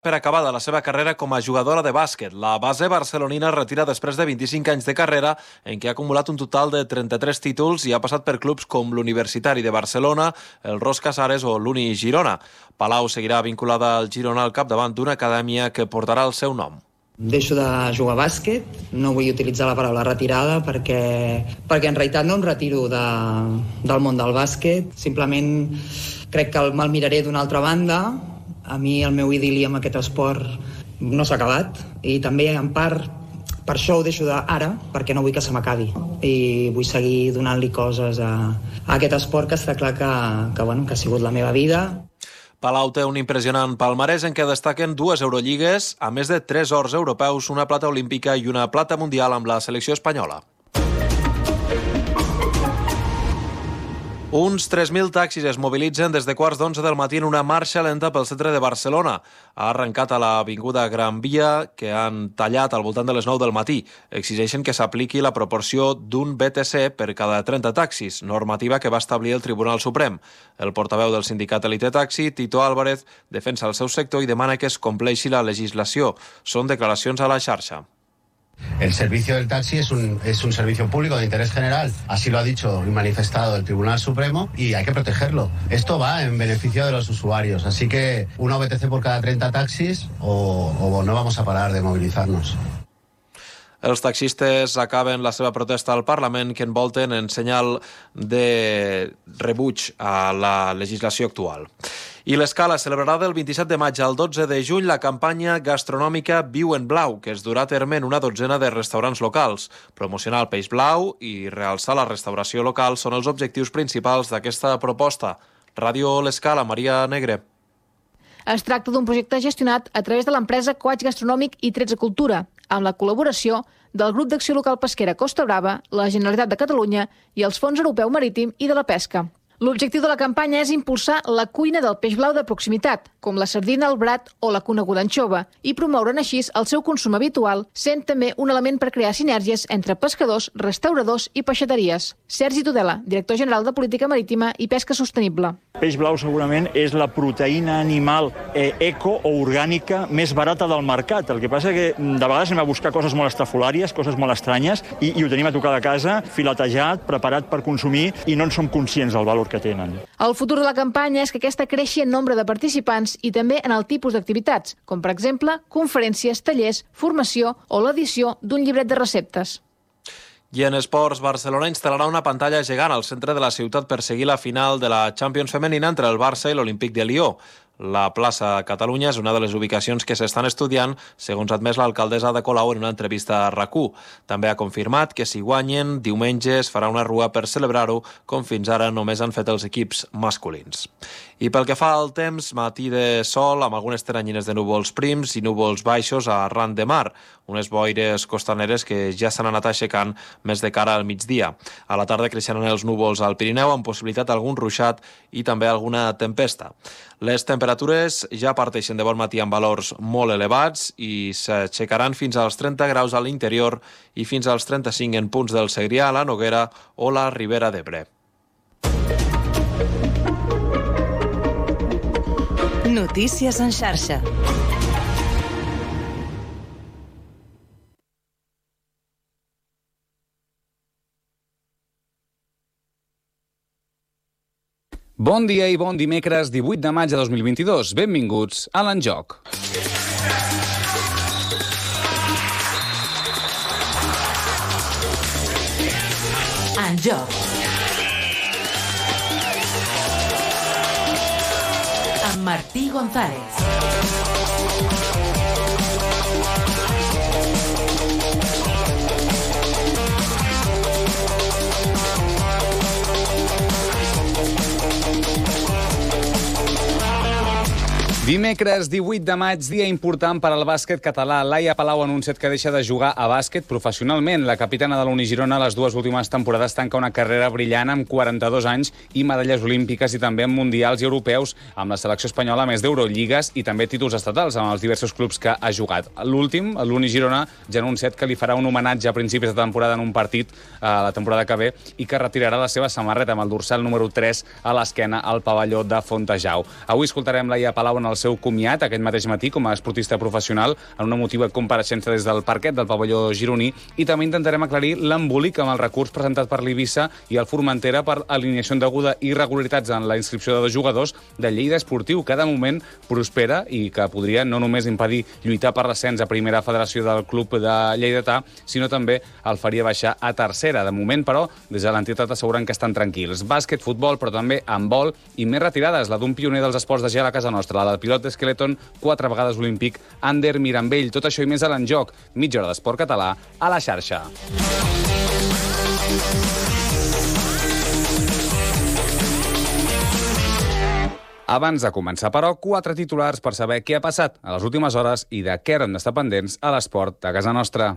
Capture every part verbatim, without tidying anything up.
Per acabada la seva carrera com a jugadora de bàsquet. La base barcelonina es retira després de vint-i-cinc anys de carrera en què ha acumulat un total de trenta-tres títols i ha passat per clubs com l'Universitari de Barcelona, el Ros Casares o l'Uni Girona. Palau seguirà vinculada al Girona al capdavant d'una acadèmia que portarà el seu nom. Deixo de jugar a bàsquet, no vull utilitzar la paraula retirada perquè, perquè en realitat no em retiro de, del món del bàsquet, simplement crec que me'l miraré d'una altra banda. A mi el meu idili amb aquest esport no s'ha acabat i també en part per això ho deixo d'ara perquè no vull que se m'acabi i vull seguir donant-li coses a, a aquest esport que està clar que, que, bueno, que ha sigut la meva vida. Palau té un impressionant palmarès en què destaquen dues Eurolligues, a més de tres ors europeus, una plata olímpica i una plata mundial amb la selecció espanyola. Uns tres mil taxis es mobilitzen des de quarts d'onze del matí en una marxa lenta pel centre de Barcelona. Ha arrencat a l'avinguda Gran Via, que han tallat al voltant de les nou del matí. Exigeixen que s'apliqui la proporció d'un B T C per cada trenta taxis, normativa que va establir el Tribunal Suprem. El portaveu del sindicat Elite Taxi, Tito Álvarez, defensa el seu sector i demana que es compleixi la legislació. Són declaracions a la xarxa. El servicio del taxi es un, es un servicio público de interés general, así lo ha dicho y manifestado el Tribunal Supremo y hay que protegerlo. Esto va en beneficio de los usuarios, así que una V T C por cada treinta taxis o, o no vamos a parar de movilizarnos. Els taxistes acaben la seva protesta al Parlament que envolten en senyal de rebuig a la legislació actual. I l'Escala celebrarà del vint-i-set de maig al dotze de juny la campanya gastronòmica Viu en Blau, que es durà a terme en una dotzena de restaurants locals. Promocionar el peix blau i realçar la restauració local són els objectius principals d'aquesta proposta. Ràdio l'Escala, Maria Negre. Es tracta d'un projecte gestionat a través de l'empresa Coach Gastronòmic i tretze Cultura, amb la col·laboració del Grup d'Acció Local Pesquera Costa Brava, la Generalitat de Catalunya i els Fons Europeu Marítim i de la Pesca. L'objectiu de la campanya és impulsar la cuina del peix blau de proximitat, com la sardina, el brat o la coneguda anxova, i promoure'n així el seu consum habitual, sent també un element per crear sinergies entre pescadors, restauradors i peixateries. Sergi Tudela, director general de Política Marítima i Pesca Sostenible. Peix blau segurament és la proteïna animal eh, eco o orgànica més barata del mercat. El que passa que de vegades anem a buscar coses molt estrafolàries, coses molt estranyes, i, i ho tenim a tocar de casa, filetejat, preparat per consumir, i no en som conscients del valor que tenen. El futur de la campanya és que aquesta creixi en nombre de participants i també en el tipus d'activitats, com per exemple conferències, tallers, formació o l'edició d'un llibret de receptes. I en esports, Barcelona instal·larà una pantalla gegant al centre de la ciutat per seguir la final de la Champions femenina entre el Barça i l'Olímpic de Lió. La plaça Catalunya és una de les ubicacions que s'estan estudiant, segons ha admès l'alcaldessa de Colau en una entrevista a RAC u. També ha confirmat que si guanyen, diumenge es farà una rua per celebrar-ho, com fins ara només han fet els equips masculins. I pel que fa al temps, matí de sol amb algunes teranyines de núvols prims i núvols baixos arran de mar, unes boires costaneres que ja s'han anat aixecant més de cara al migdia. A la tarda creixeran els núvols al Pirineu amb possibilitat d'algun ruixat i també alguna tempesta. Les temperatures ja parteixen de bon matí amb valors molt elevats i s'aixecaran fins als trenta graus a l'interior i fins als trenta-cinc en punts del Segrià, la Noguera o la Ribera d'Ebre. Notícies en xarxa. Bon dia i bon dimecres divuit de maig de dos mil vint-i-dos. Benvinguts a l'Enjoc. Enjoc. Amb Martí González. Dimecres divuit de maig, dia important per al bàsquet català. Laia Palau ha anunciat que deixa de jugar a bàsquet professionalment. La capitana de l'Uni Girona les dues últimes temporades tanca una carrera brillant amb quaranta-dos anys i medalles olímpiques i també en mundials i europeus amb la selecció espanyola, a més d'Eurolligas i també títols estatals amb els diversos clubs que ha jugat. L'últim, l'Uni Girona, ja ha anunciat que li farà un homenatge a principis de temporada en un partit a la temporada que ve i que retirarà la seva samarreta amb el dorsal número tres a l'esquena al pavelló de Fontejau. Avui escoltarem Laia Palau en el seu comiat aquest mateix matí com a esportista professional en una emotiva compareixença des del parquet del pavelló gironí, i també intentarem aclarir l'embolic amb el recurs presentat per l'Eivissa i el Formentera per alineació indeguda i irregularitats en la inscripció de dos jugadors de Lleida Esportiu, que de moment prospera i que podria no només impedir lluitar per l'ascens a primera federació del club de lleidatà, sinó també el faria baixar a tercera. De moment, però, des de l'entitat asseguren que estan tranquils. Bàsquet, futbol, però també handbol i més retirades. La d'un pioner dels esports de gel a casa nostra, la del pilot d'esqueleton, quatre vegades olímpic, Ander Mirambell. Tot això i més a l'Enjoc. Mitja hora d'esport català a la xarxa. Abans de començar, però, quatre titulars per saber què ha passat a les últimes hores i de què hem d'estar pendents a l'esport de casa nostra.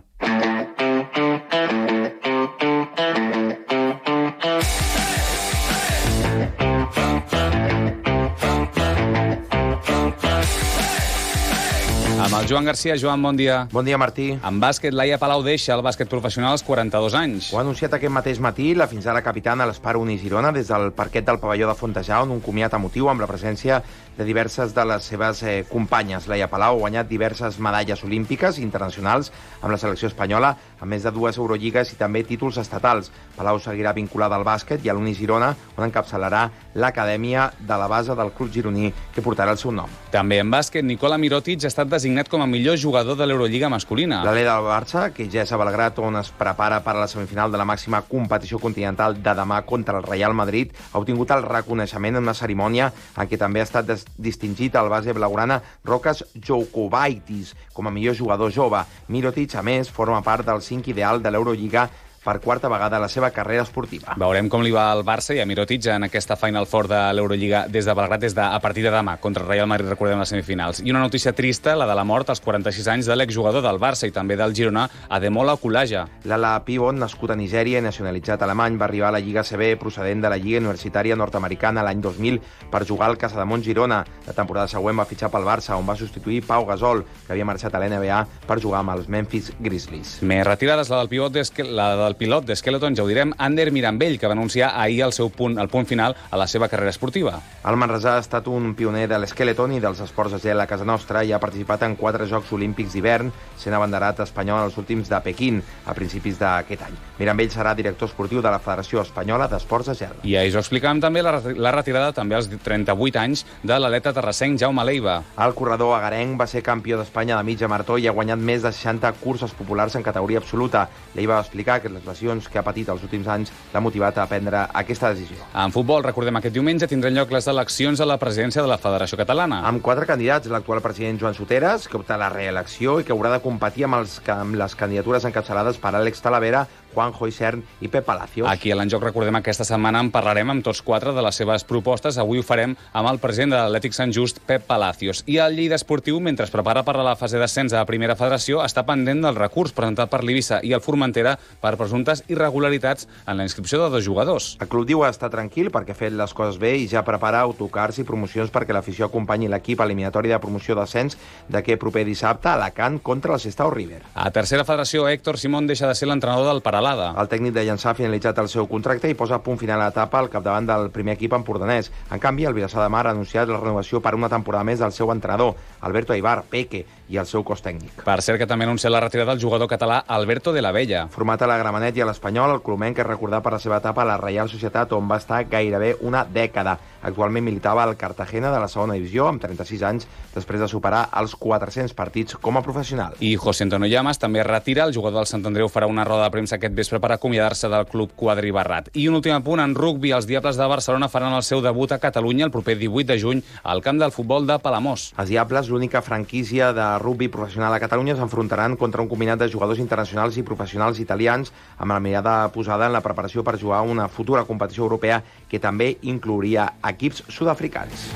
Amb el Joan Garcia. Joan, bon dia. Bon dia, Martí. En bàsquet, Laia Palau deixa el bàsquet professional als quaranta-dos anys. Ho ha anunciat aquest mateix matí la fins ara capitana de l'Espar Uni Girona des del parquet del pavelló de Fontejà, on un comiat emotiu amb la presència de diverses de les seves eh, companyes. Laia Palau ha guanyat diverses medalles olímpiques internacionals amb la selecció espanyola, a més de dues Eurolligues i també títols estatals. Palau seguirà vinculada al bàsquet i a l'Uni Girona, on encapçalarà l'acadèmia de la base del club gironí que portarà el seu nom. També en bàsquet, Nikola Mirotic ha estat designat com a millor jugador de l'Eurolliga masculina. L'Ale del Barça, que ja és a Belgrat, on es prepara per a la semifinal de la màxima competició continental de demà contra el Real Madrid, ha obtingut el reconeixement en una cerimònia en què també ha estat distingit el base blaugrana Rokas Joukobaitis com a millor jugador jove. Mirotic, a més, forma part del cinc ideal de l'Eurolliga per quarta vegada a la seva carrera esportiva. Veurem com li va al Barça i a Mirotic en aquesta Final Four de l'Eurolliga des de Belgrat, des de, a partir de demà, contra el Real Madrid, recordem, les semifinals. I una notícia trista, la de la mort als quaranta-sis anys de l'exjugador del Barça i també del Girona, Ademola Okulaja. L'ala pivot, nascut a Nigèria i nacionalitzat alemany, va arribar a la Lliga C B procedent de la Lliga Universitària Nord-Americana l'any dos mil per jugar al Casademont Girona. La temporada següent va fitxar pel Barça, on va substituir Pau Gasol, que havia marxat a l'N B A per jugar amb els Memphis Grizzlies. Més retirades, la del pivot, la del pilot d'esqueleton, ja ho direm, Ander Mirambell, que va anunciar ahir el seu punt, el punt final a la seva carrera esportiva. El manresà ha estat un pioner de l'esqueleton i dels esports de gel a casa nostra i ha participat en quatre Jocs Olímpics d'hivern, sent abanderat espanyol als últims de Pequín, a principis d'aquest any. Mirambell serà director esportiu de la Federació Espanyola d'Esports de Gel. I ahir us explicàvem també la, la retirada també als trenta-vuit anys de l'atleta terrassenc Jaume Leiva. El corredor agarenc va ser campió d'Espanya de mitja marató i ha guanyat més de seixanta curses populars en categoria absoluta. Leiva va explicar que les lesions que ha patit els últims anys l'ha motivat a prendre aquesta decisió. En futbol, recordem, aquest diumenge tindran lloc les eleccions a la presidència de la Federació Catalana. Amb quatre candidats, l'actual president Joan Soteres, que opta a la reelecció i que haurà de competir amb, els, amb les candidatures encapçalades per Àlex Talavera, Juanjo Isern i Pep Palacios. Aquí a l'Enjoc, recordem, aquesta setmana en parlarem amb tots quatre de les seves propostes. Avui ho farem amb el president de l'Atlètic Sant Just, Pep Palacios. I el Lleida Esportiu, mentre es prepara per a la fase d'ascens a la primera federació, està pendent del recurs presentat per l'Eivissa i el Formentera per presumptes irregularitats en la inscripció de dos jugadors. El club diu estar tranquil perquè ha fet les coses bé i ja prepara autocars i promocions perquè l'afició acompanyi l'equip eliminatori de promoció d'ascens d'aquest proper dissabte a Alacant contra el Sestao River. A tercera federació, Héctor Simón deixa de ser l'entrenador del Paralada. El tècnic de Llançà ha finalitzat el seu contracte i posa punt final a l'etapa al capdavant del primer equip empordanès. En canvi, el Vilassar de Mar ha anunciat la renovació per una temporada més del seu entrenador, Alberto Aibar, Peque, i el seu cos tècnic. Per cert, que també ha anunciat la retirada del jugador català Alberto de la Bella. Format a la Gramenet i a l'Espanyol, el clubenc és recordat per la seva etapa a la Reial Societat, on va estar gairebé una dècada. Actualment militava al Cartagena de la segona divisió, amb trenta-sis anys, després de superar els quatre-cents partits com a professional. I José Antonio Llamas també es retira. El jugador del Sant Andreu farà una roda de premsa aquest vespre per acomiadar-se del club quadribarrat. I un últim apunt, en rugbi, els Diables de Barcelona faran el seu debut a Catalunya el proper divuit de juny al camp del futbol de Palamós. Els Diables, l'única franquícia de rugbi professional a Catalunya, s'enfrontaran contra un combinat de jugadors internacionals i professionals italians amb la mirada posada en la preparació per jugar a una futura competició europea que també inclouria equips sud-africans.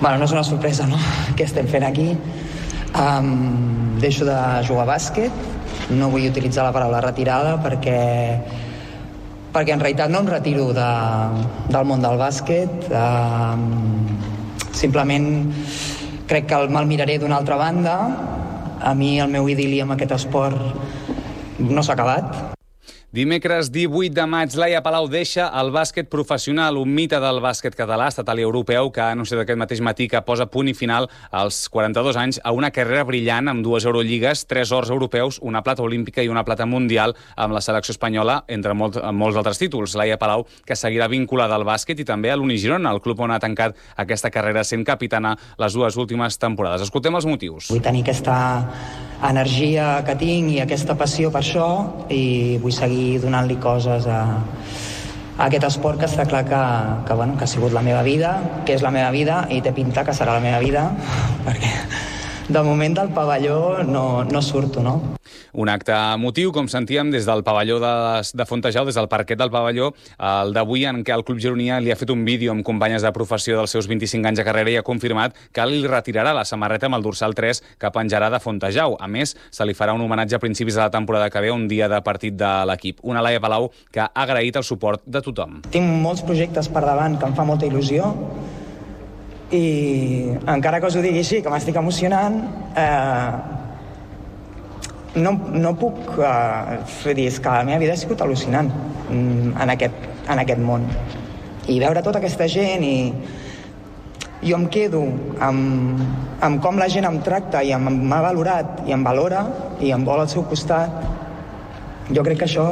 Bueno, no és una sorpresa, no?, què estem fent aquí. Um, deixo de jugar a bàsquet, no vull utilitzar la paraula retirada perquè, perquè en realitat no em retiro de, del món del bàsquet. Um, simplement crec que me'l miraré d'una altra banda. A mi el meu idili amb aquest esport no s'ha acabat. Dimecres divuit de maig, Laia Palau deixa el bàsquet professional, un mite del bàsquet català, estatal i europeu, que ha anunciat aquest mateix matí que posa punt i final als quaranta-dos anys a una carrera brillant amb dues Eurolligues, tres ors europeus, una plata olímpica i una plata mundial amb la selecció espanyola, entre molt, molts altres títols. Laia Palau, que seguirà vinculada al bàsquet i també a l'Unigirona, el club on ha tancat aquesta carrera sent capitana les dues últimes temporades. Escoltem els motius. Vull tenir aquesta energia que tinc i aquesta passió per això i vull seguir donant-li coses a, a aquest esport que està clar que, que, bueno, que ha sigut la meva vida, que és la meva vida i té pinta que serà la meva vida, perquè de moment del pavelló no, no surto, no? Un acte emotiu, com sentíem, des del pavelló de, de Fontejau, des del parquet del pavelló, el d'avui en què el Club Gironia li ha fet un vídeo amb companyes de professió dels seus vint-i-cinc anys de carrera i ha confirmat que li retirarà la samarreta amb el dorsal tres que penjarà de Fontejau. A més, se li farà un homenatge a principis de la temporada que ve, un dia de partit de l'equip. Una Laia Palau que ha agraït el suport de tothom. Tinc molts projectes per davant que em fa molta il·lusió i encara que us ho digui així, que m'estic emocionant, eh, no, no puc eh, dir, és que la meva vida ha sigut al·lucinant en aquest, en aquest món. I veure tota aquesta gent i jo em quedo amb, amb com la gent em tracta i m'ha valorat i em valora i em vol al seu costat. Jo crec que això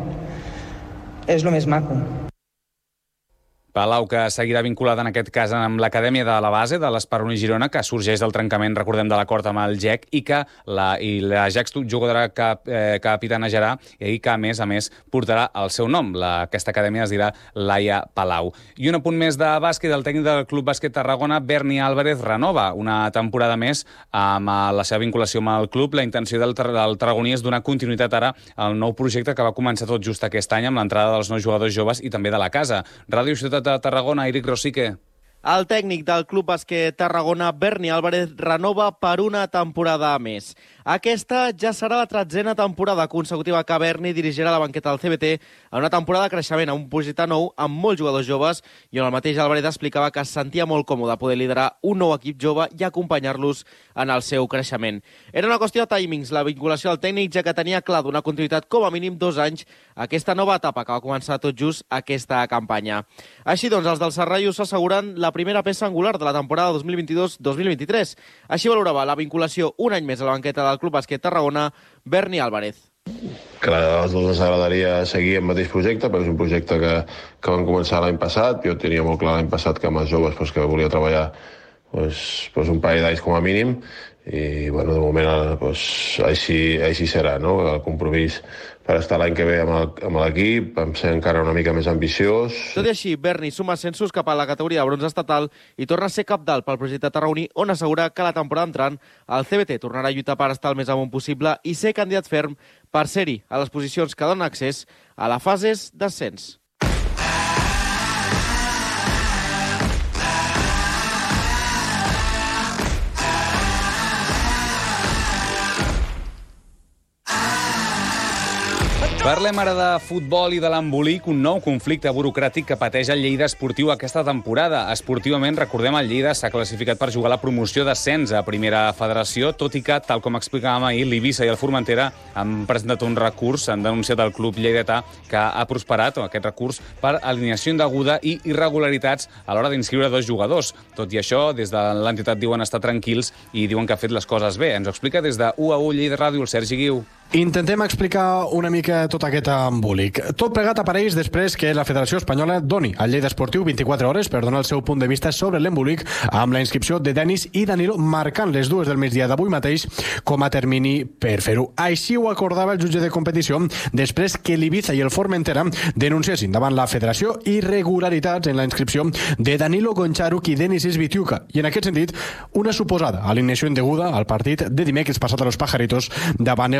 és el més maco. Palau, que seguirà vinculada en aquest cas amb l'Acadèmia de la Base de l'Esperoni Girona, que sorgeix del trencament, recordem, de l'acord amb el G E C, i que la, i la G E C jugadora que, eh, capitanejarà i que, a més a més, portarà el seu nom. La, aquesta acadèmia es dirà Laia Palau. I un apunt més de bàsquet, el tècnic del Club Bàsquet Tarragona, Berni Álvarez, renova una temporada més amb la seva vinculació amb el club. La intenció del, del tarragoní és donar continuïtat ara al nou projecte que va començar tot just aquest any amb l'entrada dels nous jugadors joves i també de la casa. Ràdio Ciutat de Tarragona, Eric Rosique. El tècnic del Club Bàsquet Tarragona, Berni Álvarez, renova per una temporada més. Aquesta ja serà la tretzena temporada consecutiva que Berni dirigirà la banqueta del C B T en una temporada de creixement, a un projecte nou amb molts jugadors joves, i on el mateix Álvarez explicava que es sentia molt còmode poder liderar un nou equip jove i acompanyar-los en el seu creixement. Era una qüestió de timings, la vinculació del tècnic, ja que tenia clar donar continuïtat com a mínim dos anys a aquesta nova etapa que va començar tot just aquesta campanya. Així doncs, els del Serrallo s'asseguren la primera peça angular de la temporada dos mil vint-i-dos dos mil vint-i-tres. Així valorava la vinculació un any més a la banqueta del Club Bàsquet Tarragona, Berni Álvarez. Que a els dos ens agradaria seguir el mateix projecte, perquè és un projecte que, que vam començar l'any passat. Jo tenia molt clar l'any passat que amb els joves pues, que volia treballar pues, pues un parell d'anys com a mínim, i bueno, de moment pues, així, així serà, no? El compromís per estar l'any que ve amb l'equip, vam ser encara una mica més ambiciós. Tot i així, Berni suma ascensos cap a la categoria de bronze estatal i torna a ser capdalt pel projecte tarragoní, on assegura que la temporada entrant el C B T tornarà a lluitar per estar el més amunt possible i ser candidat ferm per ser-hi a les posicions que donen accés a les fases d'ascens. Parlem ara de futbol i de l'embolic, un nou conflicte burocràtic que pateix el Lleida Esportiu aquesta temporada. Esportivament, recordem, el Lleida s'ha classificat per jugar la promoció d'ascens a Primera Federació, tot i que, tal com explicàvem ahir, l'Eivissa i el Formentera han presentat un recurs, han denunciat el club lleidatà que ha prosperat aquest recurs per alineació indeguda i irregularitats a l'hora d'inscriure dos jugadors. Tot i això, des de l'entitat diuen estar tranquils i diuen que ha fet les coses bé. Ens ho explica des de u a u Lleida Ràdio el Sergi Guiu. Intentem explicar una mica tot aquest embolic. Tot plegat apareix després que la Federació Espanyola doni al Lleida Esportiu vint-i-quatre hores per donar el seu punt de vista sobre l'embolic amb la inscripció de Denis i Danilo marcant les dues del migdia d'avui mateix com a termini per fer-ho. Així ho acordava el jutge de competició després que l'Ibiza i el Formentera denunciessin davant la Federació irregularitats en la inscripció de Danilo Goncharuk i Denis Svitiuka i en aquest sentit una suposada alineació indeguda al partit de dimecres passat a los Pajaritos davant el Numancia.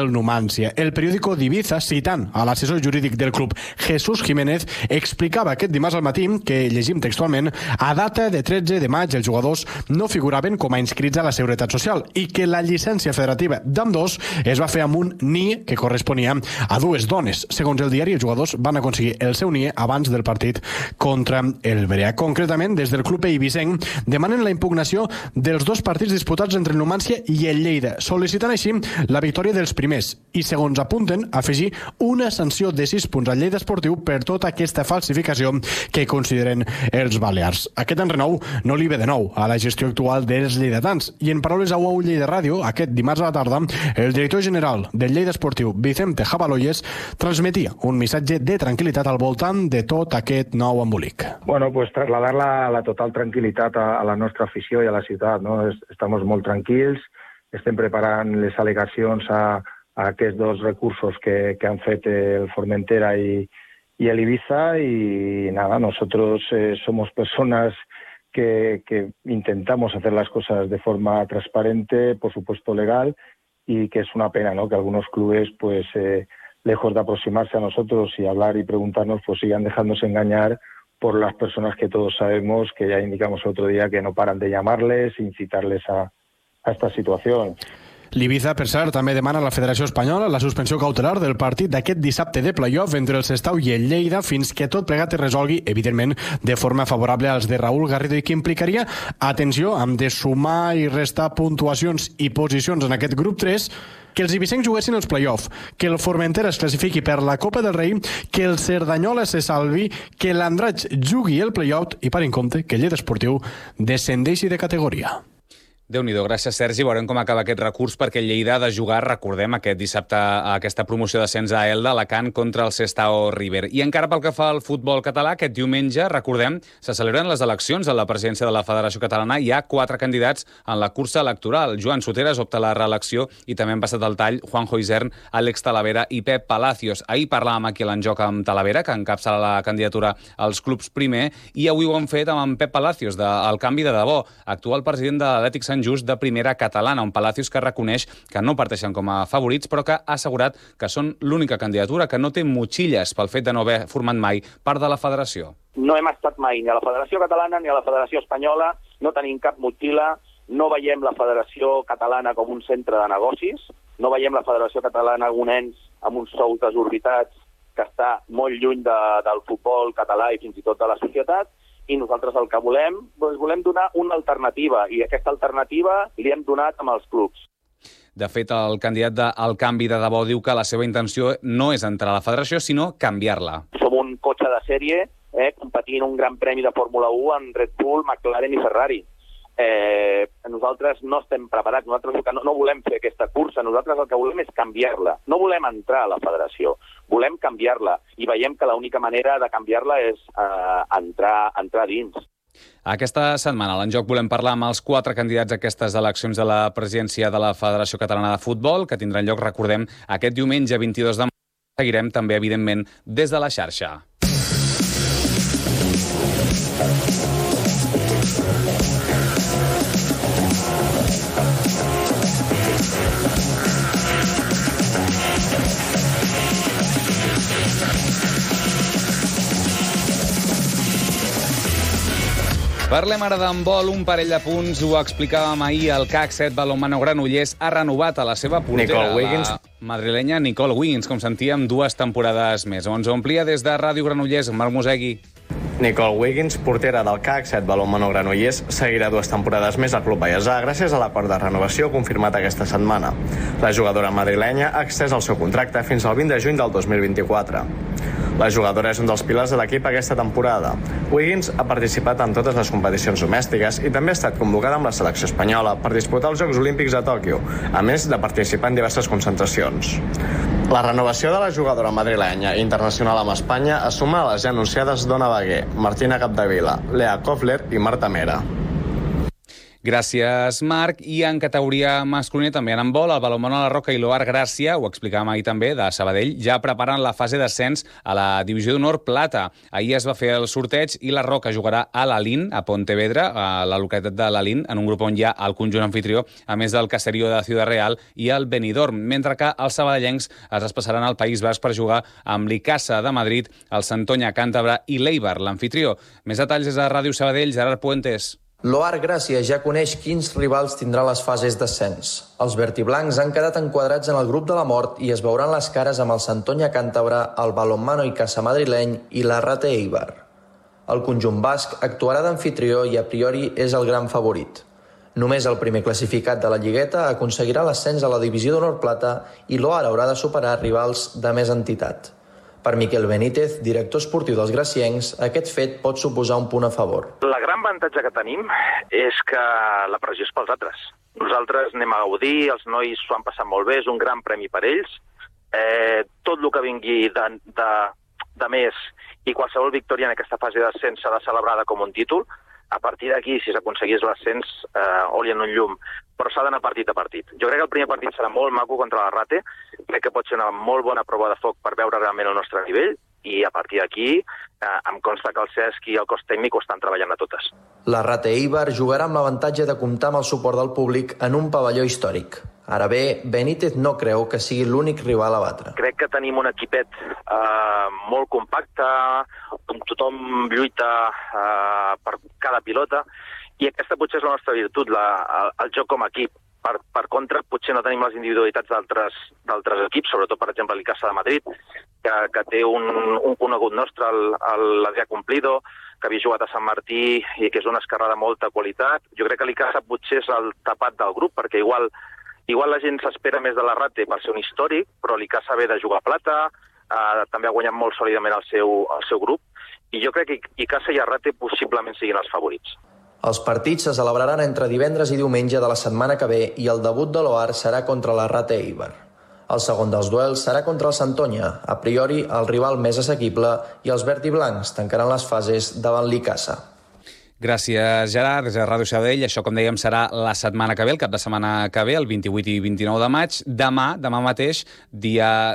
Numància. El periòdico d'Ibiza, citant a l'assessor jurídic del club Jesús Jiménez, explicava aquest dimarts al matí que, llegim textualment, a data de tretze de maig els jugadors no figuraven com a inscrits a la Seguretat Social i que la llicència federativa d'ambdós es va fer amb un N I E que corresponia a dues dones. Segons el diari, els jugadors van aconseguir el seu N I E abans del partit contra el Berea. Concretament, des del club eivissenc demanen la impugnació dels dos partits disputats entre el Numància i el Lleida, sol·licitant així la victòria dels primers i, segons apunten, afegir una sanció de sis punts al Lleida Esportiu per tota aquesta falsificació que consideren els balears. Aquest enrenou no li ve de nou a la gestió actual dels lleidatans i, en paraules a U A U Lleida Ràdio, aquest dimarts a la tarda, el director general del Lleida Esportiu, Vicente Jabaloyes, transmetia un missatge de tranquil·litat al voltant de tot aquest nou embolic. Bueno, pues trasladar la, la total tranquil·litat a, a la nostra afició i a la ciutat, no? Estem molt tranquils, estem preparant les al·legacions a, a aquests dos recursos que, que han fet el Formentera y, y el Ibiza y nada, nosotros eh, somos personas que, que intentamos hacer las cosas de forma transparente, por supuesto legal, y que es una pena, ¿no?, que algunos clubes, pues eh, lejos de aproximarse a nosotros y hablar y preguntarnos, pues sigan dejándose engañar por las personas que todos sabemos, que ya indicamos el otro día, que no paran de llamarles, incitarles a, a esta situación. L'Ibiza, per cert, també demana a la Federació Espanyola la suspensió cautelar del partit d'aquest dissabte de play-off entre el Sestao i el Lleida fins que tot plegat es resolgui, evidentment, de forma favorable als de Raúl Garrido i que implicaria, atenció, amb de sumar i restar puntuacions i posicions en aquest grup tres, que els ibicencs juguessin els play-off, que el Formentera es classifiqui per la Copa del Rei, que el Cerdanyola se salvi, que l'Andratx jugui el play-out i, per en compte, que el Lleida Esportiu descendeixi de categoria. Déu-n'hi-do, gràcies Sergi. Veurem com acaba aquest recurs perquè el Lleida ha de jugar, recordem, aquest dissabte a aquesta promoció d'ascens a Elda, Alacant contra el Sestao River. I encara pel que fa al futbol català, aquest diumenge, recordem, se celebren les eleccions a la presidència de la Federació Catalana. Hi ha quatre candidats en la cursa electoral. Joan Soteras opta a la reelecció i també han passat al tall Juanjo Isern, Àlex Talavera i Pep Palacios. Ahir parlàvem aquí a l'Enjoc amb Talavera, que encapçala la candidatura als clubs primer, i avui ho han fet amb en Pep Palacios, del Canvi de Debò, actual president de l'Atlètic Sant Just de primera catalana, un Palacios que reconeix que no parteixen com a favorits, però que ha assegurat que són l'única candidatura que no té motxilles pel fet de no haver format mai part de la federació. No hem estat mai ni a la Federació Catalana ni a la Federació Espanyola, no tenim cap motxilla, no veiem la Federació Catalana com un centre de negocis, no veiem la Federació Catalana un ens amb uns sous desorbitats que està molt lluny de, del futbol català i fins i tot de la societat, i nosaltres el que volem, doncs volem donar una alternativa, i aquesta alternativa li hem donat amb els clubs. De fet, el candidat del Canvi de Debò diu que la seva intenció no és entrar a la federació, sinó canviar-la. Som un cotxe de sèrie eh, competint un gran premi de Fórmula u amb Red Bull, McLaren i Ferrari. Eh, nosaltres no estem preparats, nosaltres no, no volem fer aquesta cursa, nosaltres el que volem és canviar-la. No volem entrar a la federació, volem canviar-la, i veiem que l'única manera de canviar-la és eh, entrar, entrar dins. Aquesta setmana a l'Enjoc volem parlar amb els quatre candidats a aquestes eleccions de la presidència de la Federació Catalana de Futbol, que tindran lloc, recordem, aquest diumenge vint-i-dos de maig. Seguirem també, evidentment, des de la xarxa. Parlem ara d'handbol, un parell de punts, ho explicàvem ahir, el C A C set Balonmano Granollers ha renovat a la seva portera, Nicole Wiggins. La madrilenya Nicole Wiggins, com sentíem, dues temporades més. Ens ho amplia des de Ràdio Granollers, Marc Mosegui. Nicole Wiggins, portera del C A C set Balonmano Granollers, seguirà dues temporades més al Club Vallèsà gràcies a l'acord de renovació confirmat aquesta setmana. La jugadora madrilenya ha extès el seu contracte fins al vint de juny del dos mil vint-i-quatre. La jugadora és un dels pilars de l'equip aquesta temporada. Wiggins ha participat en totes les competicions domèstiques i també ha estat convocada amb la selecció espanyola per disputar els Jocs Olímpics a Tòquio, a més de participar en diverses concentracions. La renovació de la jugadora madrilenya i internacional amb Espanya es suma a les ja anunciades Dona Baguer, Martina Capdevila, Lea Koffler i Marta Mera. Gràcies, Marc. I en categoria masculina també en handbol, el balonmano La Roca i l'Oar Gràcia, ho explicàvem ahir també, de Sabadell, ja preparen la fase d'ascens a la divisió d'honor plata. Ahir es va fer el sorteig i La Roca jugarà a l'Alín, a Pontevedra, a la localitat de l'Alín, en un grup on hi ha el conjunt anfitrió, a més del Caserío de Ciudad Real i el Benidorm, mentre que els sabadellencs es despassaran al País Basc per jugar amb l'Icasa de Madrid, el Santoña Càntabra i l'Eibar, l'anfitrió. Més detalls des de Ràdio Sabadell, Gerard Puentes. L'Oar Gràcia ja coneix quins rivals tindrà les fases d'ascens. Els vertiblancs han quedat enquadrats en el grup de la mort i es veuran les cares amb el Santoña Càntabra, el Balonmano Icasa madrileny i la Rate Eibar. El conjunt basc actuarà d'anfitrió i a priori és el gran favorit. Només el primer classificat de la Lligueta aconseguirà l'ascens a la divisió d'honor plata i l'Oar haurà de superar rivals de més entitat. Per Miquel Benítez, director esportiu dels graciencs, aquest fet pot suposar un punt a favor. La gran avantatge que tenim és que la pressió és pels altres. Nosaltres anem a gaudir, els nois s'ho han passat molt bé, és un gran premi per ells. Eh, tot el que vingui de, de, de més i qualsevol victòria en aquesta fase d'ascens serà celebrada com un títol. A partir d'aquí, si s'aconseguís l'ascens, eh, oli en un llum, però s'ha d'anar partit a partit. Jo crec que el primer partit serà molt maco contra la Rate, crec que pot ser una molt bona prova de foc per veure realment el nostre nivell, i a partir d'aquí eh, em consta que el Cesc i el cos tècnic ho estan treballant a totes. La Rate Eibar jugarà amb l'avantatge de comptar amb el suport del públic en un pavelló històric. Ara bé, Benítez no creu que sigui l'únic rival a batre. Crec que tenim un equipet eh, molt compacte, on tothom lluita eh, per cada pilota, i aquesta potser és la nostra virtut, la, el, el joc com a equip. Per, per contra, potser no tenim les individualitats d'altres equips, sobretot, per exemple, l'Icasa de Madrid, que, que té un, un conegut nostre, l'Adrià Cumplido, que havia jugat a Sant Martí i que és una esquerrada de molta qualitat. Jo crec que l'Icasa potser és el tapat del grup, perquè igual, igual la gent s'espera més de la Rate per ser un històric, però l'Icasa ve de jugar a plata, eh, també ha guanyat molt sòlidament el seu, el seu grup, i jo crec que Icasa i Rate possiblement siguin els favorits. Els partits se celebraran entre divendres i diumenge de la setmana que ve i el debut de l'Oar serà contra la Rate Eibar. El segon dels duels serà contra el Santoña, a priori el rival més assequible, i els vertiblancs tancaran les fases davant l'Icasa. Gràcies, Gerard. Des de Ràdio Sabadell, això, com dèiem, serà la setmana que ve, el cap de setmana que ve, el vint-i-vuit i vint-i-nou de maig. Demà, demà mateix, dia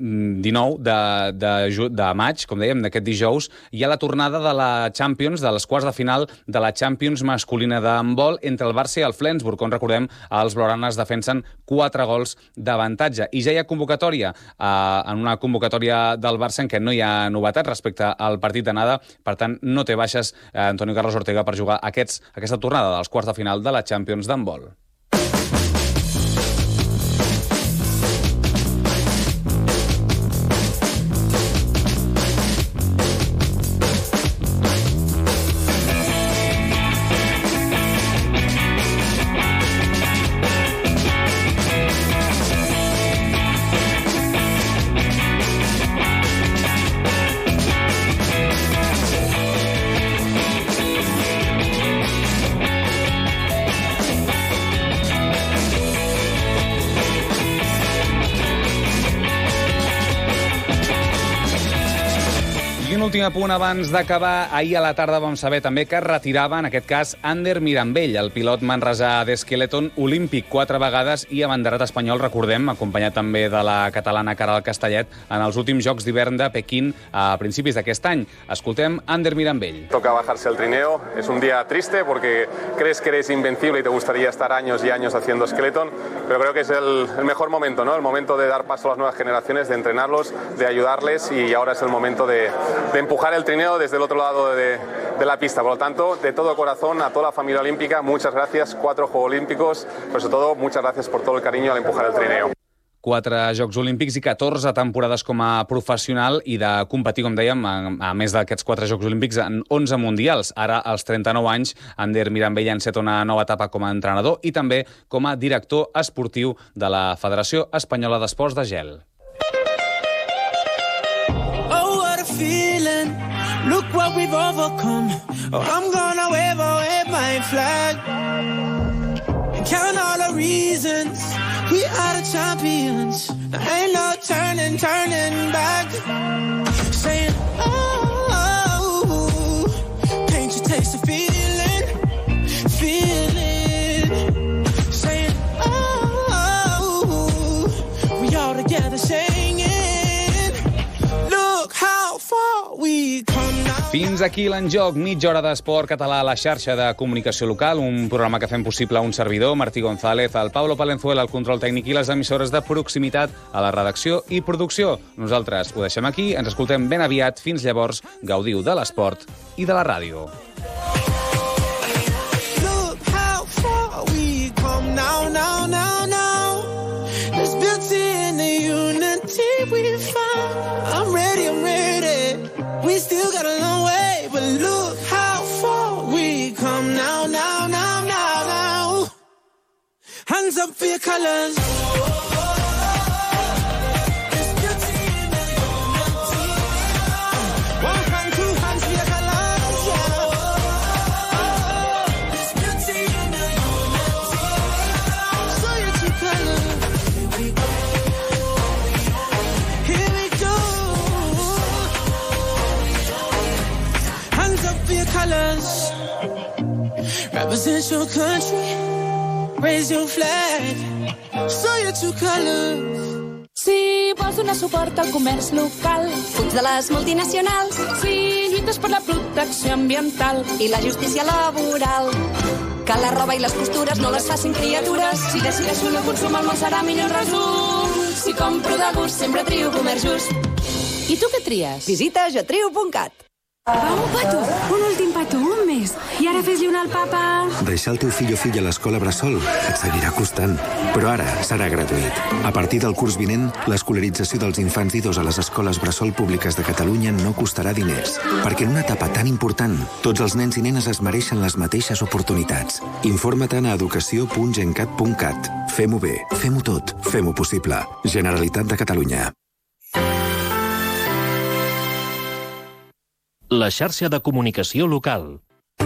dinou de, de, de maig, com dèiem, d'aquest dijous, hi ha la tornada de la Champions, de les quarts de final de la Champions masculina d'handbol entre el Barça i el Flensburg, on, recordem, els blaugranes defensen quatre gols d'avantatge. I ja hi ha convocatòria, eh, en una convocatòria del Barça en què no hi ha novetat respecte al partit d'anada, per tant, no té baixes eh, Antonio Carlos Ortega per jugar aquests, aquesta tornada dels quarts de final de la Champions d'handbol. Últim punt abans d'acabar. Ahir a la tarda vam saber també que retirava, en aquest cas, Ander Mirambell, el pilot manresà d'esqueleton olímpic quatre vegades i abanderat espanyol, recordem, acompanyat també de la catalana Caral Castellet en els últims Jocs d'hivern de Pequín a principis d'aquest any. Escoltem Ander Mirambell. Toca bajarse el trineo. Es un día triste porque crees que eres invencible y te gustaría estar años y años haciendo esqueleton, pero creo que es el, el mejor momento, ¿no? El momento de dar paso a las nuevas generaciones, de entrenarlos, de ayudarles, y ahora es el momento de, de empujar el trineo desde el otro lado de, de la pista. Por lo tanto, de todo corazón a toda la familia olímpica, muchas gracias, cuatro Juegos Olímpicos, pero sobre todo muchas gracias por todo el cariño al empujar el trineo. Quatre Jocs Olímpics i catorze temporades com a professional i de competir, com dèiem, a, a més d'aquests quatre Jocs Olímpics, en onze mundials. Ara, als trenta-nou anys, Ander Mirambell ha enceta una nova etapa com a entrenador i també com a director esportiu de la Federació Espanyola d'Esports de Gel. Oh, what a feeling. Look what we've overcome. Oh, I'm gonna wave, oh, wave my flag. Count all the reasons we are the champions. There ain't no turning, turning back. Saying, oh, oh, can't you taste the feeling, feeling? we come now. Fins aquí l'Enjoc, mitja hora d'esport català a la xarxa de comunicació local, un programa que fem possible un servidor, Martí González, el Pablo Palenzuela, al control tècnic i les emissores de proximitat a la redacció i producció. Nosaltres ho deixem aquí, ens escoltem ben aviat. Fins llavors, gaudiu de l'esport i de la ràdio. Look how far we come now, now, now, now. There's beauty in the unity we found. I'm ready, I'm ready. We still got a long way, but look how far we come now, now, now, now, now. Hands up for your colors. Colors. Represent your country, raise your flag, show your true colors. Si vols donar suport al comerç local, fuig de les multinacionals. Si lluites per la protecció ambiental i la justícia laboral, que la roba i les costures no les facin criatures. Si decideixo no consum, el món serà millor resum. Si compro de gust, sempre trio comerç just. I tu què tries? Visita jotrio punt cat. Va, un petó, un últim petó, un més. I ara fes-li un al papa. Deixar el teu fill o filla a l'escola Bressol et seguirà costant, però ara serà gratuït. A partir del curs vinent, l'escolarització dels infants d'idos a les escoles Bressol públiques de Catalunya no costarà diners, perquè en una etapa tan important, tots els nens i nenes es mereixen les mateixes oportunitats. Informa-te'n a educació punt gencat punt cat. Fem-ho bé, fem-ho tot, fem-ho possible. Generalitat de Catalunya. La xarxa de comunicació local.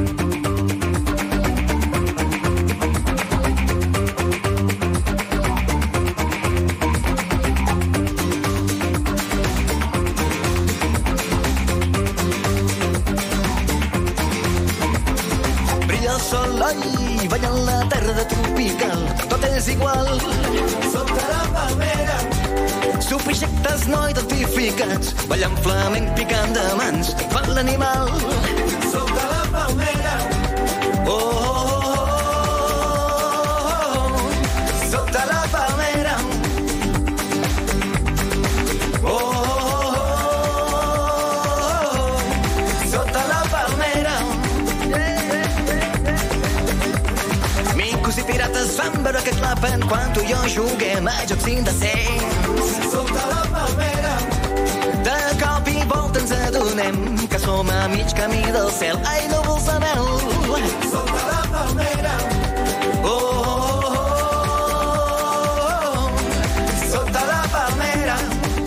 Brilla el sol, oi, balla en la terra tropical, tot és igual. Sota la palmera, subprojectes no identificats, ballant flamenc picant de mans, fan l'animal. Sota la palmera, oh, oh, oh, oh, sota la palmera, oh, oh, oh, sota la palmera. Micos i pirates van veure que clapen quan tu i jo juguem a jocs indecents. Sota la palmera, de cop i volta ens adonem que som a mig camí del cel. Ai, núvols de mel. Sota la palmera, oh, oh, oh, oh, sota la palmera,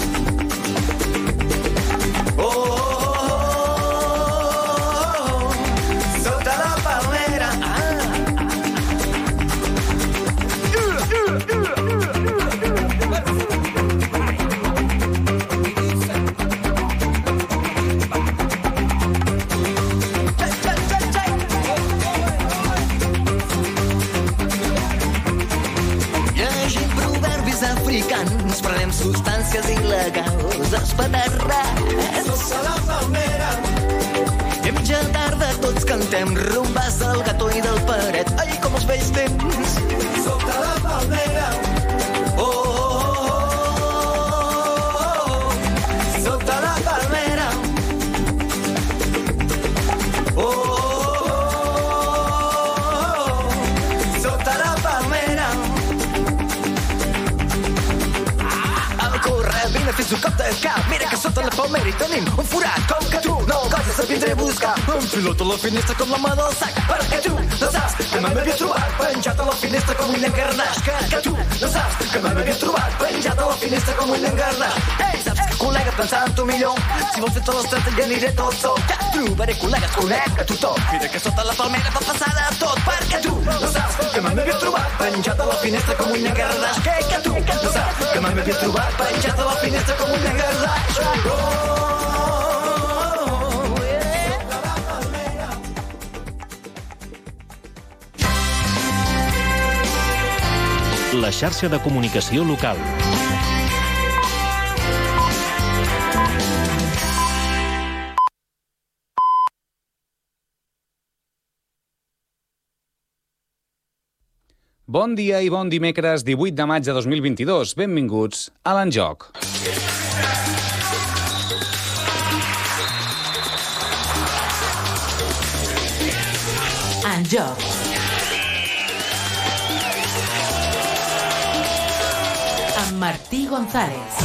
oh, oh, oh, sota la palmera. Africans, prenem substàncies il·legals, espaterrats. Sota la palmera, i a mitja tarda tots cantem rumbes del gató i del paret. Ai, com els vells temps. Sota la palmera, oh, oh, oh, oh, sota la palmera, oh, oh, oh, sota la palmera. Vine, fes un cop de cap, mira que sota la palmera hi tenim un forat, com que tu no el coses el vindré a buscar. Un pilot a la finestra com la mà del sac, perquè tu no saps que me m'havia trobat penjat a la finestra com un llangardaix. Que, que tu no saps que me m'havia trobat penjat a la finestra com un llangardaix. Ei, saps que col·lega pensant tu millor, si vols fer tot l'estrata ja aniré tot sol. Que trobaré col·legues, conec a tothom, mira que sota la palmera va passar de tot, perquè tu no saps que me m'havia trobat penjat a la finestra com un llangardaix. Que, que tu no saps que me m'havia trobat penjat a la finestra com un llangardaix. Oh, La xarxa de comunicació local. Bon dia i bon dimecres divuit de maig de dos mil vint-i-dos. Benvinguts a l'Enjoc. Enjoc. Amb Martí González.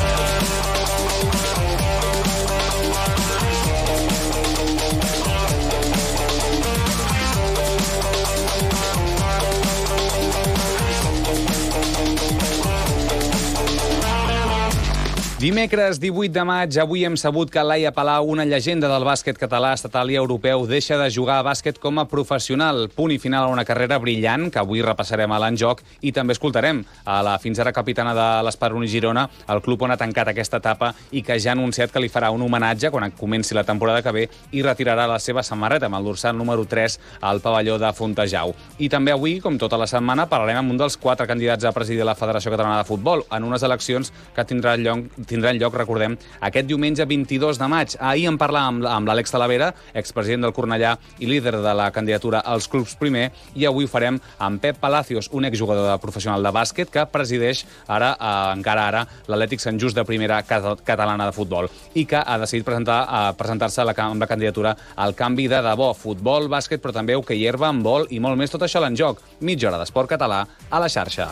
Dimecres divuit de maig, avui hem sabut que Laia Palau, una llegenda del bàsquet català, estatal i europeu, deixa de jugar a bàsquet com a professional. Punt i final a una carrera brillant, que avui repassarem a l'Enjoc, i també escoltarem a la fins ara capitana de l'Espadroní Girona, el club on ha tancat aquesta etapa i que ja ha anunciat que li farà un homenatge quan comenci la temporada que ve i retirarà la seva samarreta amb el dorsal número tres al pavelló de Fontejau. I també avui, com tota la setmana, parlarem amb un dels quatre candidats a presidir la Federació Catalana de Futbol en unes eleccions que tindran lloc tindran lloc, recordem, aquest diumenge vint-i-dos de maig. Ahir en parlàvem amb, amb l'Àlex Talavera, expresident del Cornellà i líder de la candidatura als clubs primer, i avui ho farem amb Pep Palacios, un exjugador de professional de bàsquet que presideix ara, eh, encara ara, l'Atlètic Sant Just de primera catalana de futbol i que ha decidit presentar, eh, presentar-se amb la candidatura al canvi de debò. Futbol, bàsquet, però també hoquei herba, handbol i molt més. Tot això a l'Enjoc. Mitja hora d'esport català a la xarxa.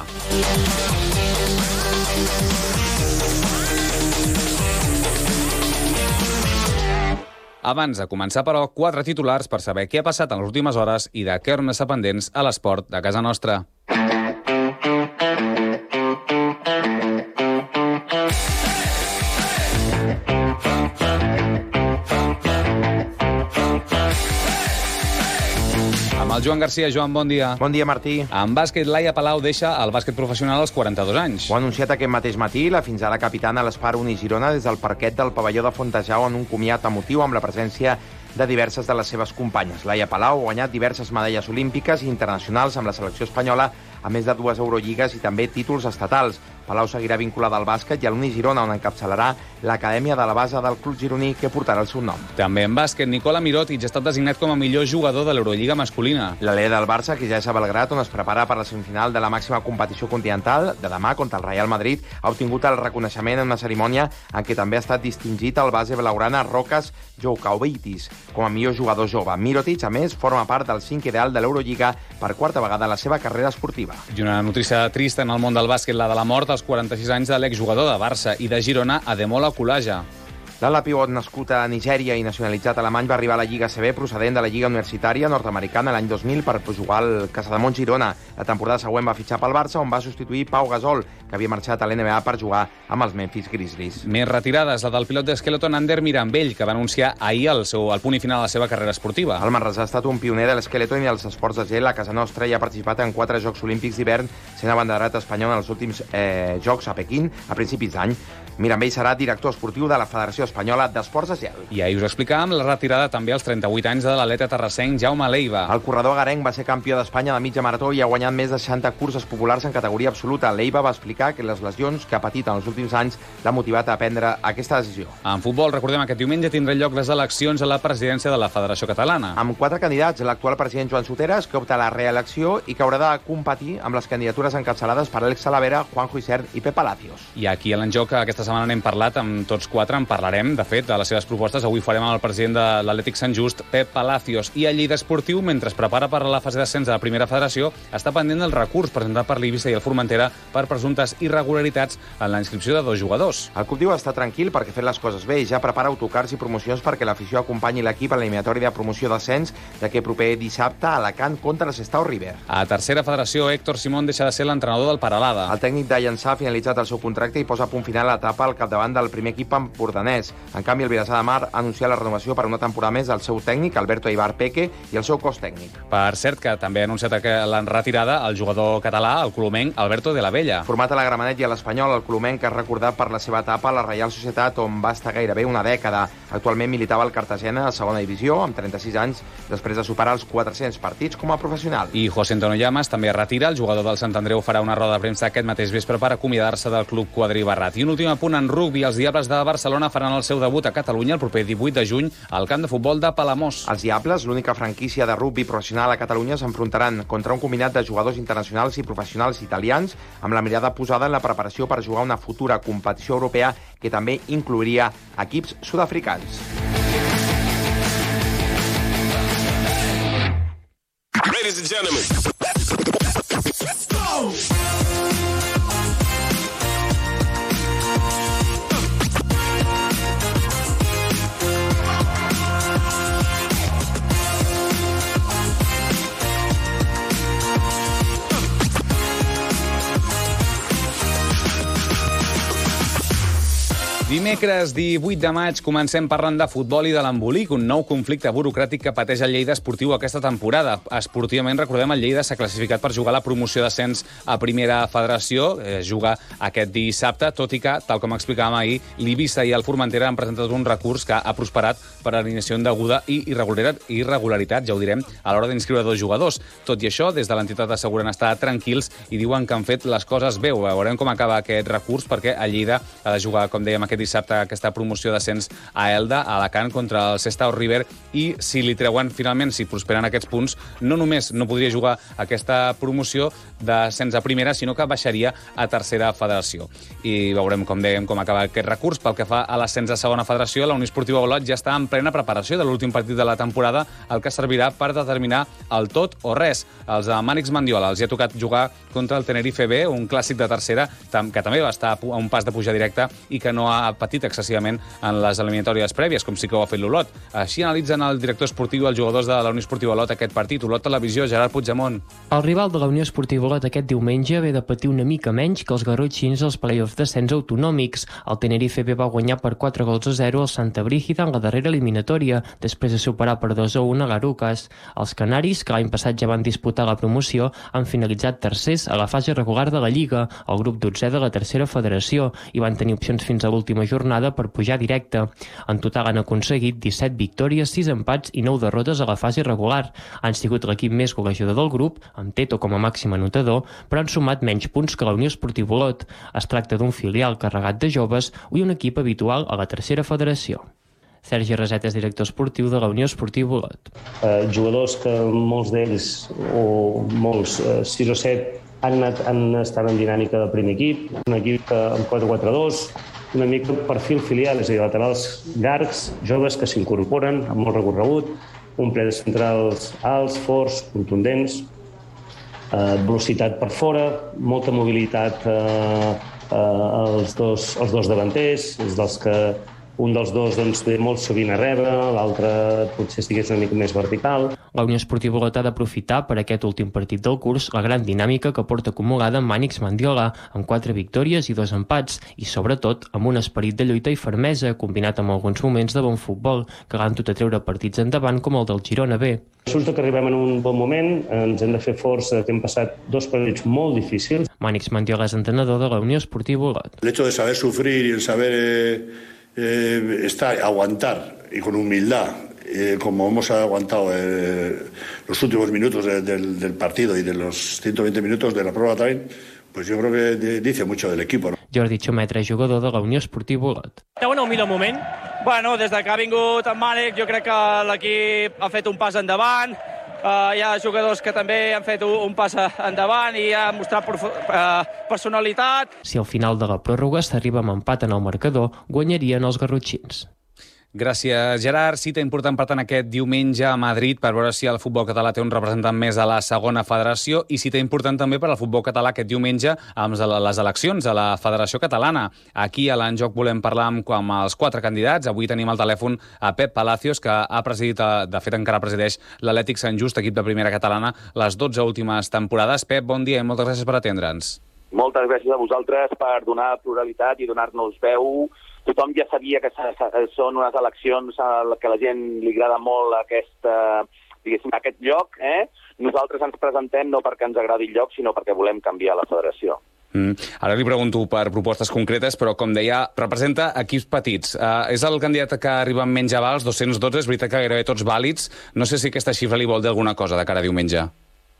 Abans de començar, però, quatre titulars per saber què ha passat en les últimes hores i de què hem d'estar pendents a l'esport de casa nostra. Amb el Joan Garcia. Joan, bon dia. Bon dia, Martí. En bàsquet, Laia Palau deixa el bàsquet professional als quaranta-dos anys. Ho ha anunciat aquest mateix matí la fins ara capitana a l'Espadroní Girona des del parquet del pavelló de Fontejau en un comiat emotiu amb la presència de diverses de les seves companyes. Laia Palau ha guanyat diverses medalles olímpiques i internacionals amb la selecció espanyola, a més de dues Eurolligas i també títols estatals. Palau seguirà vinculada al bàsquet i a l'Uni Girona, on encapçalarà l'Acadèmia de la Base del Club Gironí, que portarà el seu nom. També en bàsquet, Nikola Mirotic ha estat designat com a millor jugador de l'Eurolliga masculina. L'alè del Barça, que ja és a Belgrat, on es prepara per la semifinal de la màxima competició continental de demà contra el Real Madrid, ha obtingut el reconeixement en una cerimònia en què també ha estat distingit el base blaugrana Rokas Joukauvitis com a millor jugador jove. Mirotic, a més, forma part del cinc ideal de l'Eurolliga per quarta vegada en la seva carrera esportiva. I una notícia trista en el món del bàsquet, la de la mort als quaranta-sis anys de l'exjugador de Barça i de Girona, Ademola Kulaja. L'ala pivot nascut a Nigèria i nacionalitzat alemany va arribar a la Lliga A C B procedent de la Lliga Universitària nord-americana l'any dos mil per jugar al Casademont Girona. La temporada següent va fitxar pel Barça, on va substituir Pau Gasol, que havia marxat a l'N B A per jugar amb els Memphis Grizzlies. Més retirades, la del pilot d'Skeleton Ander Mirambell, que va anunciar ahir el, seu, el punt i final de la seva carrera esportiva. El Manresa ha estat un pioner de l'Skeleton i els esports de gel a casa nostra i ha participat en quatre Jocs Olímpics d'hivern, sent abanderat espanyol en els últims eh, Jocs a Pequín a principis d'any. Mirambell serà director esportiu de la Federació Espanyola d'Esports de Gel. I ahir us explicàvem la retirada també als trenta-vuit anys de l'atleta terrassenc Jaume Leiva. El corredor agarenc va ser campió d'Espanya de mitja marató i ha guanyat més de seixanta curses populars en categoria absoluta. Leiva va explicar que les lesions que ha patit en els últims anys l'ha motivat a prendre aquesta decisió. En futbol, recordem, aquest diumenge tindran lloc les eleccions a la presidència de la Federació Catalana. Amb quatre candidats, l'actual president Joan Soteras, que opta a la reelecció i que haurà de competir amb les candidatures encapçalades per Àlex Talavera, Juanjo Isern i Pep Palacios. I aquí a l'Enjoc aquesta setmana n'hem parlat amb tots quatre, en parlarem, de fet, de les seves propostes. Avui farem amb el president de l'Atlètic Sant Just, Pep Palacios. I el Lleida Esportiu, mentre es prepara per la fase d'ascens de la primera federació, està pendent del recurs presentat per l'Eivissa i el Formentera per presumptes irregularitats en la inscripció de dos jugadors. El club diu està tranquil perquè ha fet les coses bé i ja prepara autocars i promocions perquè l'afició acompanyi l'equip en l'eliminatori de promoció d'ascens d'aquest proper dissabte a Alacant contra el Sestao River. A tercera federació, Héctor Simón deixa de ser l'entrenador del Paralada. El tècnic de Llançà ha finalitzat el seu contracte i posa a punt final a l'etapa al capdavant del primer equip empordanès. En canvi, el Vilassar de Mar ha anunciat la renovació per una temporada més del seu tècnic, Alberto Ibar Peque, i el seu cos tècnic. Per cert, que també ha anunciat la retirada el jugador català, el colomenc Alberto de la Bella. Format a la Gramenet i a l'Espanyol, el colomenc que és recordat per la seva etapa a la Reial Societat, on va estar gairebé una dècada. Actualment militava al Cartagena a segona divisió, amb trenta-sis anys, després de superar els quatre-cents partits com a professional. I José Antonio Llamas també retira. El jugador del Sant Andreu farà una roda de premsa aquest mateix vespre per acomiadar-se del club quadribarrat. I un últim apunt apunt en rugbi. Els Diables de Barcelona faran el seu debut a Catalunya el proper divuit de juny al camp de futbol de Palamós. Els Diables, l'única franquícia de rugbi professional a Catalunya, s'enfrontaran contra un combinat de jugadors internacionals i professionals italians amb la mirada posada en la preparació per jugar una futura competició europea que també inclouria equips sud-africans. Ladies and gentlemen, let's go! Dimecres divuit de maig comencem parlant de futbol i de l'embolic, un nou conflicte burocràtic que pateix el Lleida Esportiu aquesta temporada. Esportivament, recordem, el Lleida s'ha classificat per jugar la promoció d'ascens a Primera Federació, eh, juga aquest dissabte, tot i que, tal com explicàvem ahir, l'Eivissa i el Formentera han presentat un recurs que ha prosperat per alineació indeguda i irregularitat, irregularitat, ja ho direm, a l'hora d'inscriure dos jugadors. Tot i això, des de l'entitat asseguren estar tranquils i diuen que han fet les coses bé. Veurem com acaba aquest recurs, perquè el Lleida ha de jugar, com dèiem, aquest dissabte aquesta promoció d'ascens a Elda, a Alacant, contra el Sestao River, i si li treuen finalment, si prosperen aquests punts, no només no podria jugar aquesta promoció d'ascens a primera, sinó que baixaria a tercera federació. I veurem, com dèiem, com acaba aquest recurs. Pel que fa a l'ascens a segona federació, la Unió Esportiva Olot ja està en plena preparació de l'últim partit de la temporada, el que servirà per determinar el tot o res. Els de Mànix Mandiola els hi ha tocat jugar contra el Tenerife B, un clàssic de tercera, que també va estar a un pas de pujar directe i que no ha patit excessivament en les eliminatòries prèvies, com sí que ho ha fet l'Olot. Així analitzen el director esportiu i els jugadors de la Unió Esportiva Olot aquest partit. Olot Televisió, Gerard Puigdemont. El rival de la Unió Esportiva Olot aquest diumenge ve de patir una mica menys que els garrotxins als play-offs d'ascens autonòmics. El Tenerife B va guanyar per quatre gols a zero al Santa Brígida en la darrera eliminatòria, després de superar per dos a un a l'Arucas. Els canaris, que l'any passat ja van disputar la promoció, han finalitzat tercers a la fase regular de la Lliga, el grup dotzè de la tercera federació, i van tenir opcions fins a l'última jornada per pujar directe. En total han aconseguit disset victòries, sis empats i nou derrotes a la fase regular. Han sigut l'equip més golejador del grup, amb Teto com a màxim anotador, però han sumat menys punts que la Unió Esportiva Olot. Es tracta d'un filial carregat de joves i un equip habitual a la tercera federació. Sergi Reset és director esportiu de la Unió Esportiva Olot. Eh, jugadors que molts d'ells, o molts, eh, sis o set, han, anat, han estat en dinàmica del primer equip, un equip amb quatre quatre dos, una mica perfil filial, és a dir, laterals llargs, joves que s'incorporen amb molt recorregut, un ple de centrals alts, forts, contundents, eh, velocitat per fora, molta mobilitat eh, eh, als, dos, als dos davanters, és dels que un dels dos doncs, ve molt sovint a rebre, l'altre potser estigués una mica més vertical. La Unió Esportiva Olot ha d'aprofitar per aquest últim partit del curs la gran dinàmica que porta acumulada amb Mànix Mandiola, amb quatre victòries i dos empats, i sobretot amb un esperit de lluita i fermesa, combinat amb alguns moments de bon futbol, que l'han dut a treure partits endavant com el del Girona B. Resulta que arribem en un bon moment, ens hem de fer força, que hem passat dos partits molt difícils. Mànix Mandiola és entrenador de la Unió Esportiva Olot. El hecho de saber sufrir y el saber eh, eh, estar, aguantar y con humildad, eh, como hemos aguantado eh, los últimos minutos de, del, del partido y de los ciento veinte minutos de la prórroga también, pues yo creo que de, dice mucho del equipo, ¿no? Jordi Xometre, jugador de la Unió Esportiva Olot. Esteu en el millor moment? Bueno, des de que ha vingut en Mànec, jo crec que l'equip ha fet un pas endavant. Uh, hi ha jugadors que també han fet un, un pas endavant i han mostrat uh, personalitat. Si al final de la pròrroga s'arriba amb empat en el marcador, guanyarien els garrotxins. Gràcies, Gerard. Cita important, per tant, aquest diumenge a Madrid per veure si el futbol català té un representant més a la segona federació, i cita important també per al futbol català aquest diumenge amb les eleccions a la Federació Catalana. Aquí a l'Enjoc volem parlar amb, amb els quatre candidats. Avui tenim al telèfon a Pep Palacios, que ha presidit, de fet encara presideix, l'Atlètic Sant Just, equip de primera catalana, les dotze últimes temporades. Pep, bon dia i moltes gràcies per atendre'ns. Moltes gràcies a vosaltres per donar pluralitat i donar-nos veu. Tothom ja sabia que són unes eleccions a les que la gent li agrada molt aquest, diguéssim, aquest lloc. Eh? Nosaltres ens presentem no perquè ens agradi el lloc, sinó perquè volem canviar la federació. Mm. Ara li pregunto per propostes concretes, però com deia, representa equips petits. Uh, és el candidat que arriba amb menys avals, dos cents dotze, és veritat que gairebé tots vàlids. No sé si aquesta xifra li vol dir alguna cosa de cara a diumenge.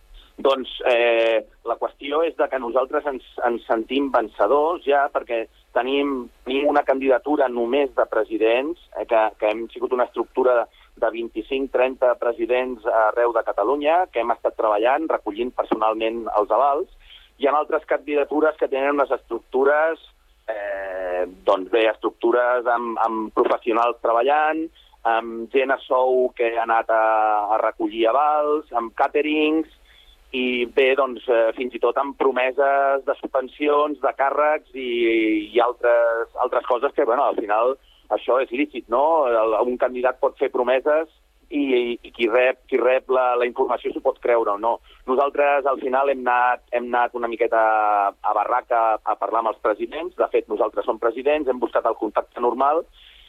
Doncs eh, la qüestió és de que nosaltres ens, ens sentim vencedors ja, perquè tenim, tenim una candidatura només de presidents, eh, que, que hem sigut una estructura de vint-i-cinc trenta presidents arreu de Catalunya, que hem estat treballant, recollint personalment els avals. Hi ha altres candidatures que tenen unes estructures, eh, doncs bé, estructures amb, amb professionals treballant, amb gent a sou que ha anat a, a recollir avals, amb càterings, i bé, doncs, eh, fins i tot amb promeses de subvencions, de càrrecs i, i altres, altres coses que, bueno, al final això és lícit, no? Un candidat pot fer promeses i, i qui rep, qui rep la, la informació s'ho pot creure o no. Nosaltres, al final, hem anat, hem anat una miqueta a barraca a parlar amb els presidents. De fet, nosaltres som presidents, hem buscat el contacte normal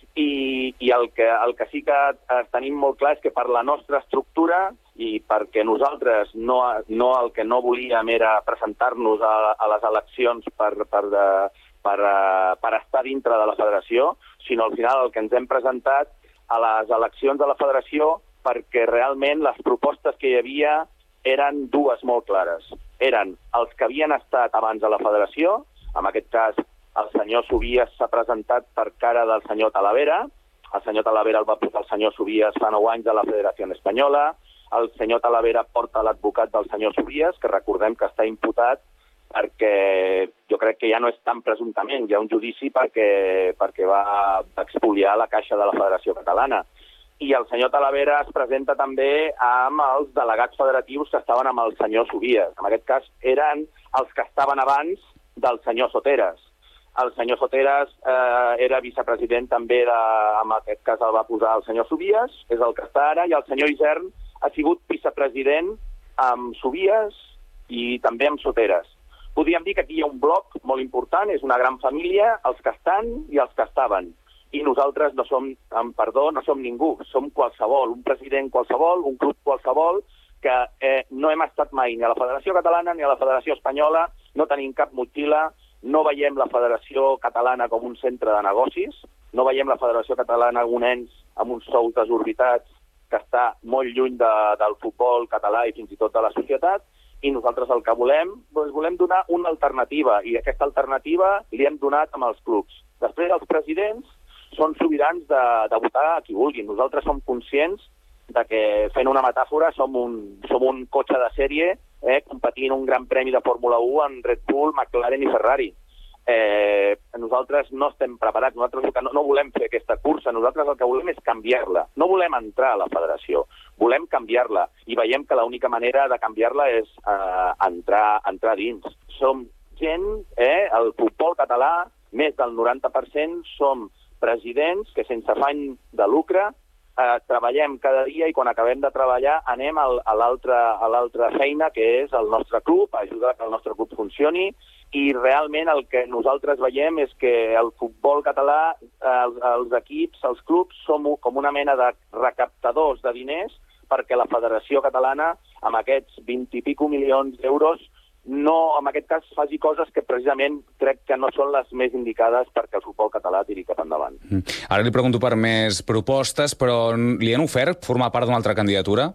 i, i el, que, el que sí que tenim molt clar és que per la nostra estructura i perquè nosaltres no, no el que no volíem era presentar-nos a, a les eleccions per, per, de, per, per estar dintre de la federació, sinó al final el que ens hem presentat a les eleccions de la federació perquè realment les propostes que hi havia eren dues molt clares. Eren els que havien estat abans a la federació, en aquest cas el senyor Subies s'ha presentat per cara del senyor Talavera, el senyor Talavera el va posar el senyor Subies fa nou anys a la Federació Espanyola, el senyor Talavera porta l'advocat del senyor Subies, que recordem que està imputat perquè jo crec que ja no és tan presumptament, hi ha un judici perquè, perquè va expoliar la caixa de la Federació Catalana. I el senyor Talavera es presenta també amb els delegats federatius que estaven amb el senyor Subies. En aquest cas eren els que estaven abans del senyor Soteras. El senyor Soteras eh, era vicepresident també, de, en aquest cas el va posar el senyor Subies, és el que està ara, i el senyor Isern ha sigut vicepresident amb Subies i també amb Soteras. Podríem dir que aquí hi ha un bloc molt important, és una gran família, els que estan i els que estaven. I nosaltres no som, amb perdó, no som ningú, som qualsevol, un president qualsevol, un club qualsevol, que eh, no hem estat mai ni a la Federació Catalana ni a la Federació Espanyola, no tenim cap motxilla, no veiem la Federació Catalana com un centre de negocis, no veiem la Federació Catalana com un ens amb uns sous desorbitats que està molt lluny de, del futbol català i fins i tot de la societat, i nosaltres el que volem, doncs volem donar una alternativa, i aquesta alternativa li hem donat amb els clubs. Després els presidents són sobirans de, de votar a qui vulguin. Nosaltres som conscients de que, fent una metàfora, som un, som un cotxe de sèrie eh, competint un gran premi de Fórmula u amb Red Bull, McLaren i Ferrari. Eh, nosaltres no estem preparats, nosaltres no, no volem fer aquesta cursa, nosaltres el que volem és canviar-la. No volem entrar a la federació, volem canviar-la, i veiem que l'única manera de canviar-la és eh, entrar, entrar dins. Som gent, eh, el futbol català, més del noranta per cent som presidents que sense afany de lucre eh, treballem cada dia, i quan acabem de treballar anem al, a l'altra feina, que és el nostre club, a ajudar que el nostre club funcioni, i realment el que nosaltres veiem és que el futbol català, els, els equips, els clubs, som com una mena de recaptadors de diners perquè la Federació Catalana, amb aquests vint i pico milions d'euros, no, en aquest cas, faci coses que precisament crec que no són les més indicades perquè el futbol català tiri cap endavant. Mm. Ara li pregunto per més propostes, però li han ofert formar part d'una altra candidatura?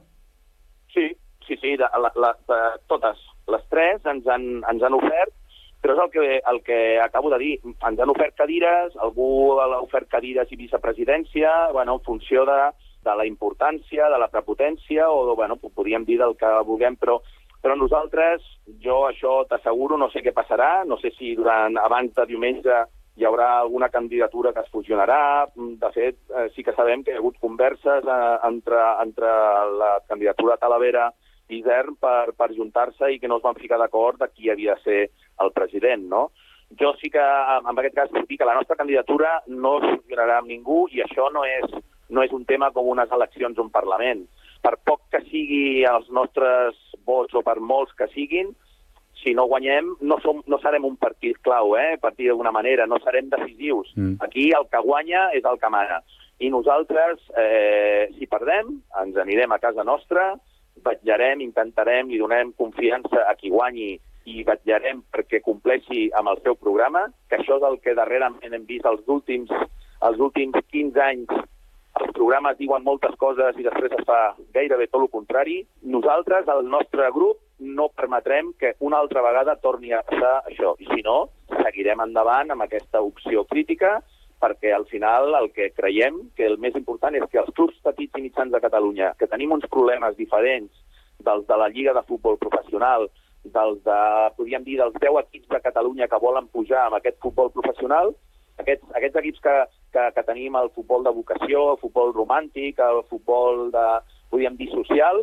Sí, sí, sí, de, la, la, de, totes. Les tres ens han, ens han ofert, però és el que, el que acabo de dir. Ens han ofert cadires, algú ha ofert cadires i vicepresidència, bueno, en funció de, de la importància, de la prepotència, o bueno, podríem dir del que vulguem, però, però nosaltres, jo això t'asseguro, no sé què passarà, no sé si durant abans de diumenge hi haurà alguna candidatura que es fusionarà. De fet, eh, sí que sabem que hi ha hagut converses eh, entre, entre la candidatura Talavera i Isern per, per juntar-se i que no es van ficar d'acord de qui havia de ser el president, no? Jo sí que, en aquest cas, puc dir que la nostra candidatura no es fusionarà amb ningú, i això no és, no és un tema com unes eleccions a un Parlament. Per poc que sigui els nostres vots, o per molts que siguin, si no guanyem, no, som, no serem un partit clau, eh? Per dir d'alguna manera, no serem decisius. Mm. Aquí el que guanya és el que mana. I nosaltres, eh, si perdem, ens anirem a casa nostra, vetllarem, intentarem, li donem confiança a qui guanyi i vetllarem perquè compleixi amb el seu programa, que això és el que darrerament hem vist els últims, els últims quinze anys. Els programes diuen moltes coses i després es fa gairebé tot el contrari. Nosaltres, el nostre grup, no permetrem que una altra vegada torni a passar això. I si no, seguirem endavant amb aquesta opció crítica, perquè al final el que creiem que el més important és que els clubs petits i mitjans de Catalunya, que tenim uns problemes diferents dels de la Lliga de Futbol Professional, dels de, podríem dir, dels deu equips de Catalunya que volen pujar amb aquest futbol professional, aquests, aquests equips que, que, que tenim el futbol de vocació, el futbol romàntic, el futbol de, podríem dir, social,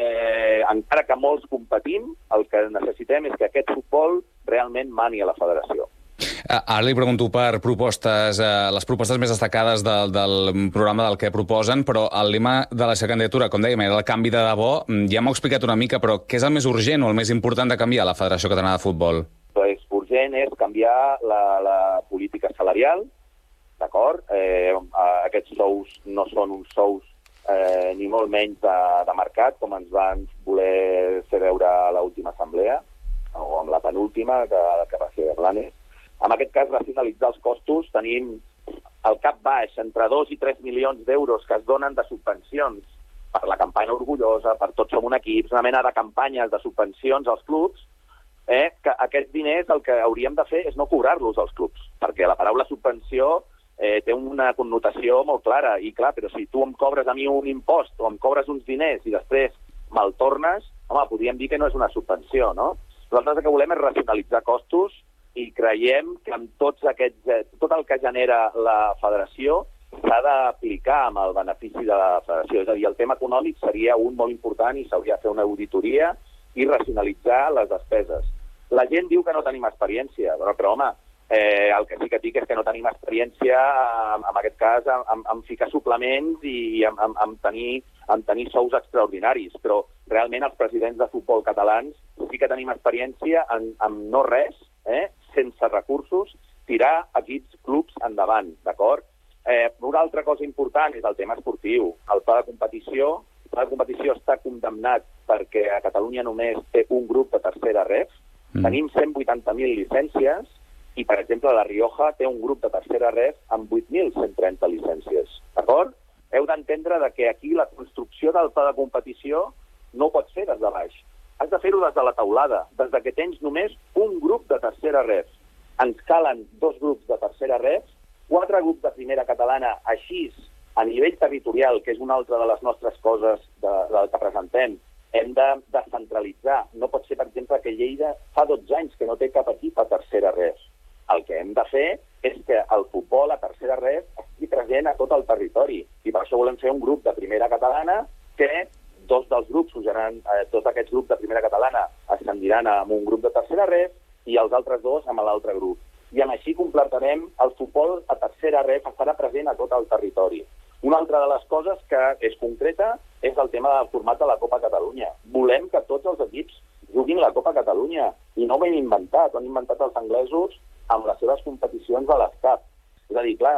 eh, encara que molts competim, el que necessitem és que aquest futbol realment mani a la federació. Ara li pregunto per propostes, eh, les propostes més destacades del, del programa del que proposen, però el lema de la seva candidatura, com dèiem, era el canvi de debò. Ja m'ho ha explicat una mica, però què és el més urgent o el més important de canviar a la Federació Catalana de Futbol? Pues, urgent és canviar la, la política salarial, d'acord? Eh, aquests sous no són uns sous eh, ni molt menys de, de mercat, com ens van voler fer veure a l'última assemblea, o amb la penúltima, que, que va ser Blanes. En aquest cas, racionalitzar els costos, tenim el cap baix entre dos i tres milions d'euros que es donen de subvencions per la campanya orgullosa, per Tots som un equip, una mena de campanyes de subvencions als clubs, eh, que aquests diners el que hauríem de fer és no cobrar-los als clubs, perquè la paraula subvenció eh, té una connotació molt clara, i clar, però si tu em cobres a mi un impost o em cobres uns diners i després me'l tornes, home, podríem dir que no és una subvenció, no? Nosaltres el que volem és racionalitzar costos i creiem que amb tots aquests, tot el que genera la federació s'ha d'aplicar amb el benefici de la federació. És a dir, el tema econòmic seria un molt important i s'hauria de fer una auditoria i racionalitzar les despeses. La gent diu que no tenim experiència, però, però home, eh, el que sí que dic és que no tenim experiència, en, en aquest cas, en, en ficar suplements i en, en, en, tenir, en tenir sous extraordinaris. Però realment els presidents de futbol catalans sí que tenim experiència en, en no res, eh, sense recursos, tirar equips, clubs endavant, d'acord? Eh, una altra cosa important és el tema esportiu. El pla de competició, el pla de competició està condemnat perquè a Catalunya només té un grup de tercera ref. Mm. Tenim cent vuitanta mil llicències i, per exemple, la Rioja té un grup de tercera ref amb vuit mil cent trenta llicències, d'acord? Heu d'entendre que aquí la construcció del pla de competició no ho pots fer des de baix. Has de fer-ho des de la taulada, des de que tens només un grup de tercera ref. Ens calen dos grups de tercera ref, quatre grups de primera catalana, així, a nivell territorial, que és una altra de les nostres coses de, del que presentem, hem de descentralitzar. No pot ser, per exemple, que Lleida fa dotze anys que no té cap equip a tercera ref. El que hem de fer és que el futbol a tercera ref estigui present a tot el territori. I per això volem fer un grup de primera catalana que dos dels grups, usaran, eh, tots aquests grups de primera catalana ascendiran amb un grup de tercera ref i els altres dos amb l'altre grup. I amb així completarem el futbol a tercera ref, estarà present a tot el territori. Una altra de les coses que és concreta és el tema del format de la Copa Catalunya. Volem que tots els equips juguin la Copa Catalunya i no ho hem inventat, ho han inventat els anglesos amb les seves competicions de l'Escap. És a dir, clar,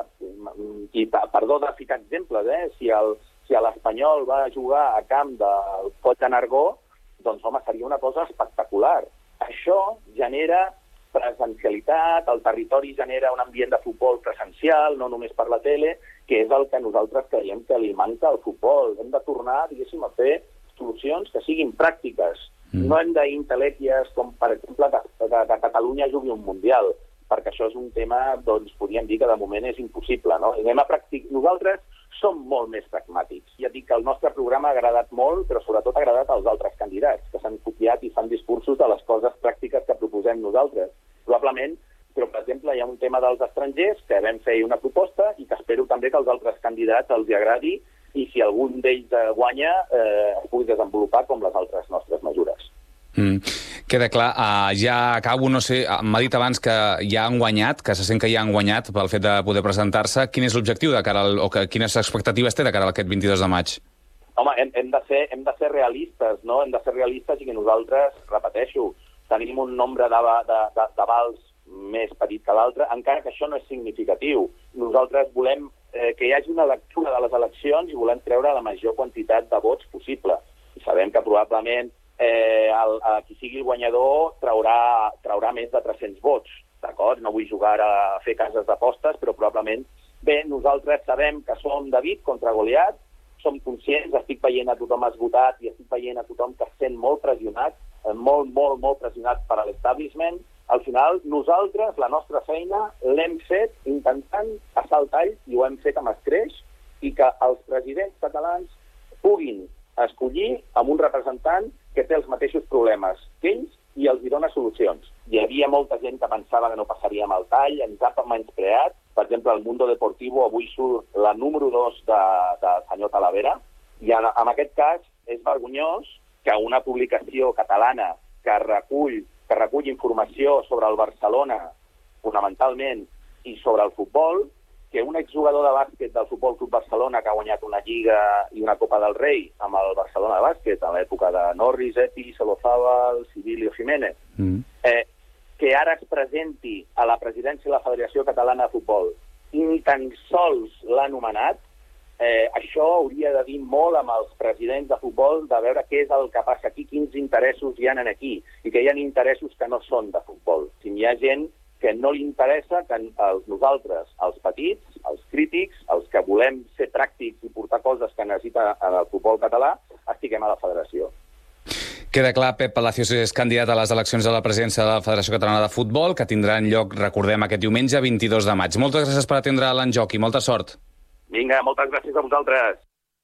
i perdó de ficar exemples, eh? Si el Si l'Espanyol va jugar a camp del Coll de Nargó, doncs, home, seria una cosa espectacular. Això genera presencialitat, el territori genera un ambient de futbol presencial, no només per la tele, que és el que nosaltres creiem que li manca al futbol. Hem de tornar, diguéssim, a fer solucions que siguin pràctiques. Mm. No hem d'intel·lèquies com, per exemple, que, que, que Catalunya jugui un Mundial, perquè això és un tema, doncs, podríem dir que de moment és impossible, no? I anem a practic... Nosaltres som molt més pragmàtics. Ja dic que el nostre programa ha agradat molt, però sobretot ha agradat als altres candidats, que s'han copiat i fan discursos de les coses pràctiques que proposem nosaltres. Probablement, però, per exemple, hi ha un tema dels estrangers que vam fer una proposta i que espero també que als altres candidats els hi agradi i si algun d'ells guanya eh, es pugui desenvolupar com les altres nostres mesures. Mm. Queda clar, uh, ja acabo, no sé, m'ha dit abans que ja han guanyat, que se sent que ja han guanyat pel fet de poder presentar-se. Quin és l'objectiu de cara al, o que, quines expectatives té de cara a aquest vint-i-dos de maig? Home, hem, hem, de ser, hem de ser realistes, no? Hem de ser realistes i que nosaltres, repeteixo, tenim un nombre d'avals de, de, de més petit que l'altre, encara que això no és significatiu. Nosaltres volem eh, que hi hagi una lectura de les eleccions i volem treure la major quantitat de vots possible. I sabem que probablement Eh, el, a qui sigui el guanyador traurà, traurà més de tres-cents vots, d'acord? No vull jugar a fer cases d'apostes, però probablement... Bé, nosaltres sabem que som David contra Goliat, som conscients, estic veient a tothom esgotat i estic veient a tothom que es sent molt pressionat, molt, molt, molt pressionat per l'establishment. al final, nosaltres, la nostra feina, l'hem fet intentant passar el tall, i ho hem fet amb escreix, i que els presidents catalans puguin escollir amb un representant que té els mateixos problemes que ells i els hi dona solucions. Hi havia molta gent que pensava que no passaria amb el tall, ens ha menyspreat. Per exemple, al Mundo Deportivo avui surt la número dos de, de senyor Talavera, i en, en aquest cas és vergonyós que una publicació catalana que recull, que recull informació sobre el Barcelona, fonamentalment, i sobre el futbol, que un exjugador de bàsquet del Futbol Club Barcelona que ha guanyat una Lliga i una Copa del Rei amb el Barcelona de bàsquet, a l'època de Norris, Epi, Solozábal, Sibilio Jiménez, mm. eh, que ara es presenti a la presidència de la Federació Catalana de Futbol i ni tan sols l'ha nomenat, eh, això hauria de dir molt amb els presidents de futbol de veure què és el que passa aquí, quins interessos hi ha aquí, i que hi ha interessos que no són de futbol. Si hi ha gent que no li interessa que els, nosaltres, els petits, els crítics, els que volem ser pràctics i portar coses que necessita el futbol català, estiguem a la federació. Queda clar, Pep Palacios és candidat a les eleccions a la presidència de la Federació Catalana de Futbol, que tindran lloc, recordem, aquest diumenge, vint-i-dos de maig. Moltes gràcies per atendre l'enjoc i molta sort. Vinga, moltes gràcies a vosaltres.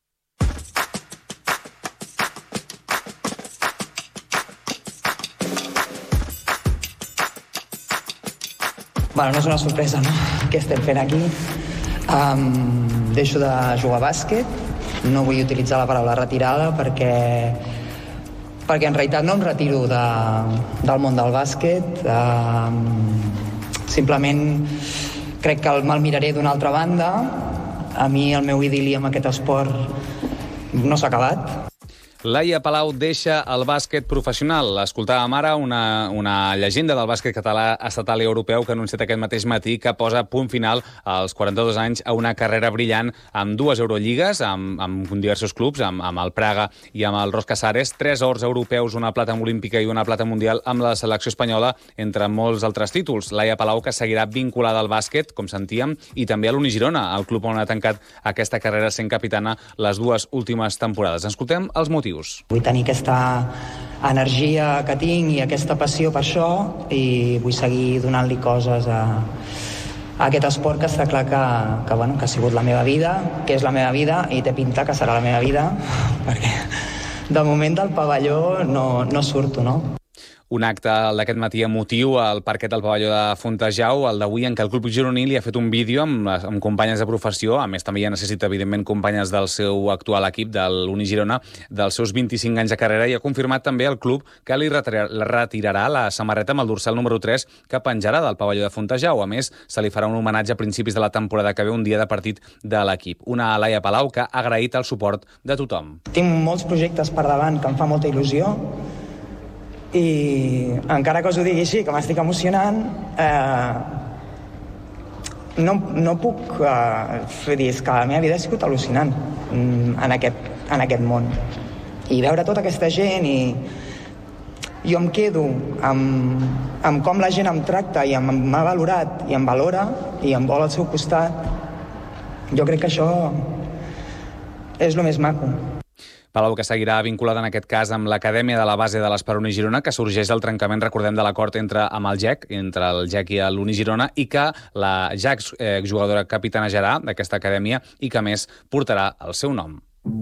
Bueno, no és una sorpresa, no?, què estem fent aquí. Um, deixo de jugar a bàsquet, no vull utilitzar la paraula retirada perquè, perquè en realitat no em retiro de, del món del bàsquet. Um, simplement crec que me'l miraré d'una altra banda. A mi el meu idili amb aquest esport no s'ha acabat. Laia Palau deixa el bàsquet professional. Escoltàvem ara una, una llegenda del bàsquet català, estatal i europeu que ha anunciat aquest mateix matí que posa punt final als quaranta-dos anys a una carrera brillant amb dues Eurolligues, amb, amb diversos clubs, amb, amb el Praga i amb el Ros Casares, tres ors europeus, una plata olímpica i una plata mundial amb la selecció espanyola, entre molts altres títols. Laia Palau, que seguirà vinculada al bàsquet, com sentíem, i també a l'Unigirona, el club on ha tancat aquesta carrera sent capitana les dues últimes temporades. Escoltem els motius. Vull tenir aquesta energia que tinc i aquesta passió per això i vull seguir donant-li coses a, a aquest esport que està clar que, que, bueno, que ha sigut la meva vida, que és la meva vida i té pinta que serà la meva vida perquè de moment del pavelló no, no surto, no? Un acte d'aquest matí emotiu al parquet del pavelló de Fontejau, el d'avui, en què el club gironí li ha fet un vídeo amb, les, amb companyes de professió. A més, també ja necessita, evidentment, companyes del seu actual equip, de l'Unigirona, dels seus vint-i-cinc anys de carrera, i ha confirmat també el club que li retirarà la samarreta amb el dorsal número tres que penjarà del pavelló de Fontejau. A més, se li farà un homenatge a principis de la temporada que ve, un dia de partit de l'equip. Una Laia Palau que ha agraït el suport de tothom. Tinc molts projectes per davant que em fa molta il·lusió, i encara que us ho digui així, que m'estic emocionant, eh, no, no puc eh, dir, és que la meva vida ha sigut al·lucinant en aquest, en aquest món, i veure tota aquesta gent, i jo em quedo amb, amb com la gent em tracta i m'ha valorat i em valora i em vol al seu costat. Jo crec que això és el més maco. Palau, que seguirà vinculat en aquest cas amb l'Acadèmia de la Base de l'Esperoni Girona, que sorgeix del trencament, recordem, de l'acord entre amb el G E C, entre el G E C i l'Unigirona, i que la ja exjugadora capitanejarà d'aquesta acadèmia i que, a més, portarà el seu nom.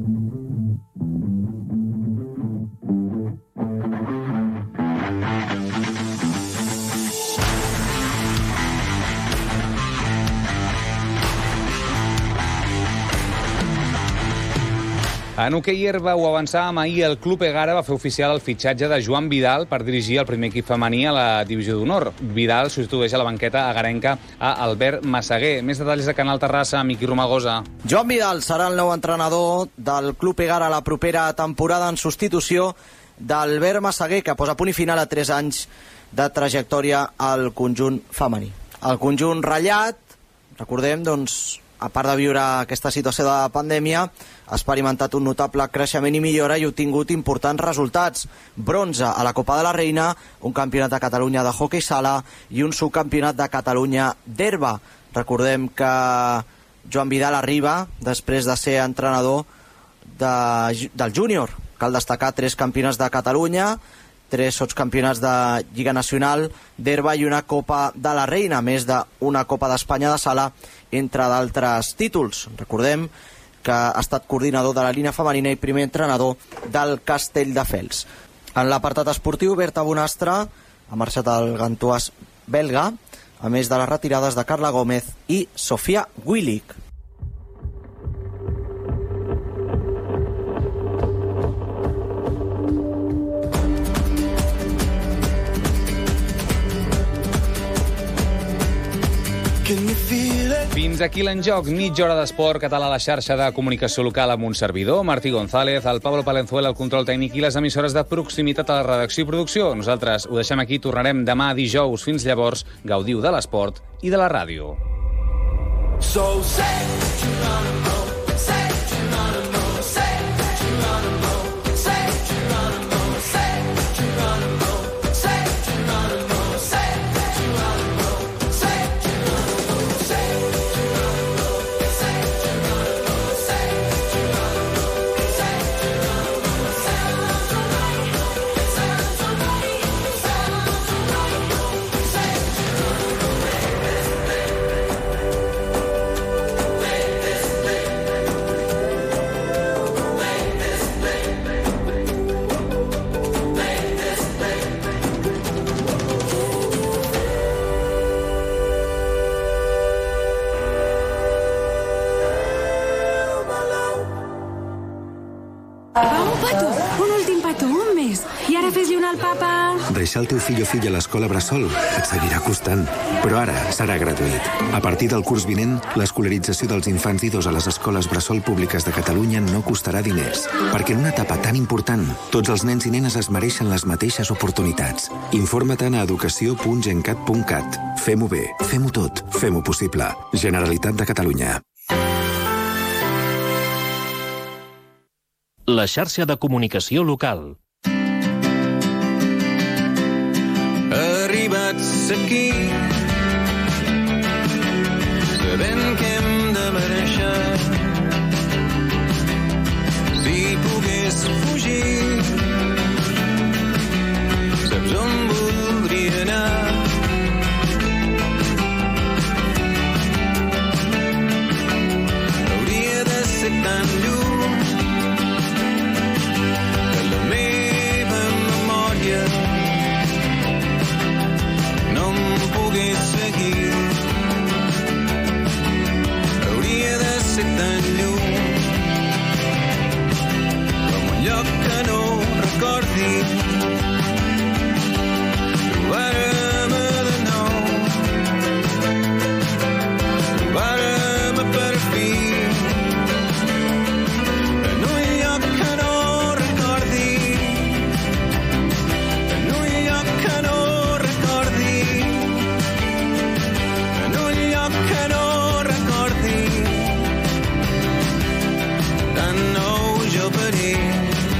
En hoquei herba ho avançàvem ahir, el Club Egara va fer oficial el fitxatge de Joan Vidal per dirigir el primer equip femení a la divisió d'honor. Vidal substitueix a la banqueta agarenca a Albert Massaguer. Més detalls de Canal Terrassa, Miqui Romagosa. Joan Vidal serà el nou entrenador del Club Egara la propera temporada en substitució d'Albert Massaguer, que posa punt i final a tres anys de trajectòria al conjunt femení. El conjunt ratllat, recordem, doncs, a part de viure aquesta situació de pandèmia, ha experimentat un notable creixement i millora i ha obtingut importants resultats. Bronze a la Copa de la Reina, un campionat de Catalunya de hoquei sala i un subcampionat de Catalunya d'herba. Recordem que Joan Vidal arriba després de ser entrenador de, del júnior. Cal destacar tres campionats de Catalunya, tres sotscampionats de Lliga Nacional d'herba i una Copa de la Reina, a més d'una Copa d'Espanya de sala, entre d'altres títols. Recordem que ha estat coordinador de la línia femenina i primer entrenador del Castelldefels. En l'apartat esportiu, Berta Bonastre ha marxat al Gantois belga, a més de les retirades de Carla Gómez i Sofia Willig. Fins aquí l'enjoc, mitja hora d'esport català a la xarxa de comunicació local amb un servidor, Martí González, el Pablo Palenzuela, el control tècnic i les emissores de proximitat a la redacció i producció. Nosaltres ho deixem aquí, tornarem demà dijous. Fins llavors, gaudiu de l'esport i de la ràdio. So say, deixar el teu fill o filla a l'escola Bressol et seguirà costant, però ara serà gratuït. A partir del curs vinent, l'escolarització dels infants i dos a les escoles Bressol públiques de Catalunya no costarà diners, perquè en una etapa tan important, tots els nens i nenes es mereixen les mateixes oportunitats. Informa-te'n a educació punt gencat punt cat. Fem-ho bé, fem-ho tot, fem-ho possible. Generalitat de Catalunya. La xarxa de comunicació local. Arribats aquí, sabent que hem de marxar. Si pogués fugir, saps on voldria anar? Hauria de ser tan lluny que la meva memòria seguir. Hauria de ser tan lluny com un lloc que no recordi. Trobar-me de nou, trobar-me per fi en un lloc que no recordi, en un lloc que no recordi, que no recordi. Tan nou jo per ell,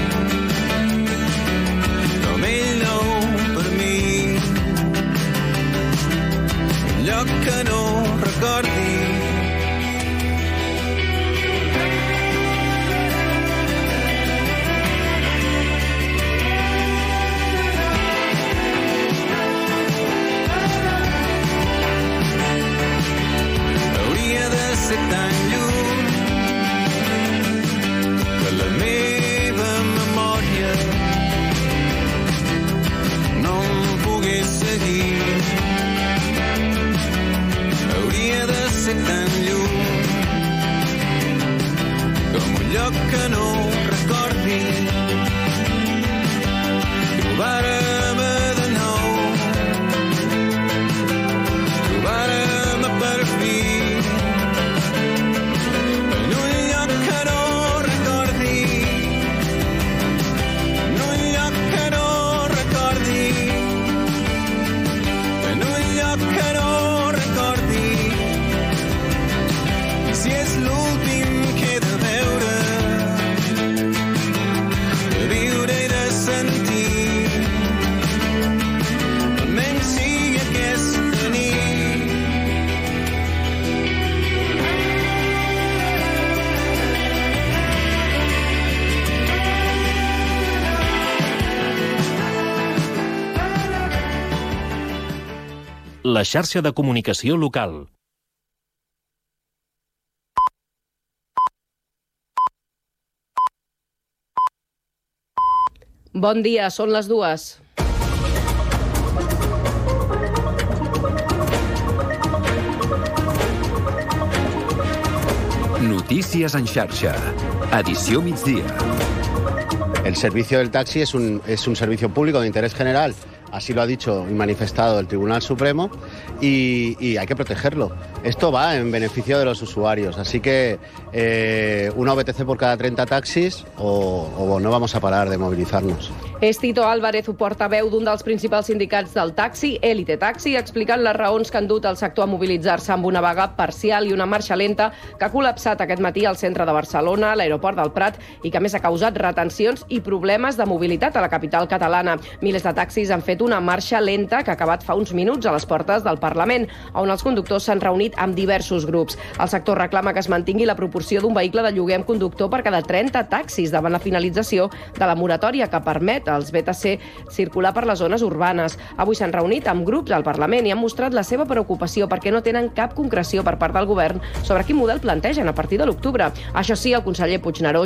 com ell nou per mi. Un lloc que no recordi. Ser tan lluny que la meva memòria no em pogués seguir. Hauria de ser tan lluny com un lloc que no recordi. Trobar-me de nou, trobar-me per fi. Si és l'últim que he de veure, de viure i de sentir, la xarxa de comunicació local. Bon dia, són les dues. Notícies en xarxa. Edició migdia. El servicio del taxi es un, es un servicio público de interés general. Así lo ha dicho y manifestado el Tribunal Supremo y, y hay que protegerlo. Esto va en beneficio de los usuarios, así que eh, una O B T C por cada treinta taxis o, o no vamos a parar de movilizarnos. És Tito Álvarez, portaveu d'un dels principals sindicats del taxi, Elite Taxi, explicant les raons que han dut el sector a mobilitzar-se amb una vaga parcial i una marxa lenta que ha col·lapsat aquest matí al centre de Barcelona, a l'aeroport del Prat, i que a més ha causat retencions i problemes de mobilitat a la capital catalana. Milers de taxis han fet una marxa lenta que ha acabat fa uns minuts a les portes del Parlament, on els conductors s'han reunit amb diversos grups. El sector reclama que es mantingui la proporció d'un vehicle de lloguer amb conductor per cada trenta taxis davant la finalització de la moratòria que permet als B T C circular per les zones urbanes. Avui s'han reunit amb grups al Parlament i han mostrat la seva preocupació perquè no tenen cap concreció per part del govern sobre quin model plantegen a partir de l'octubre. Això sí, el conseller Puigneró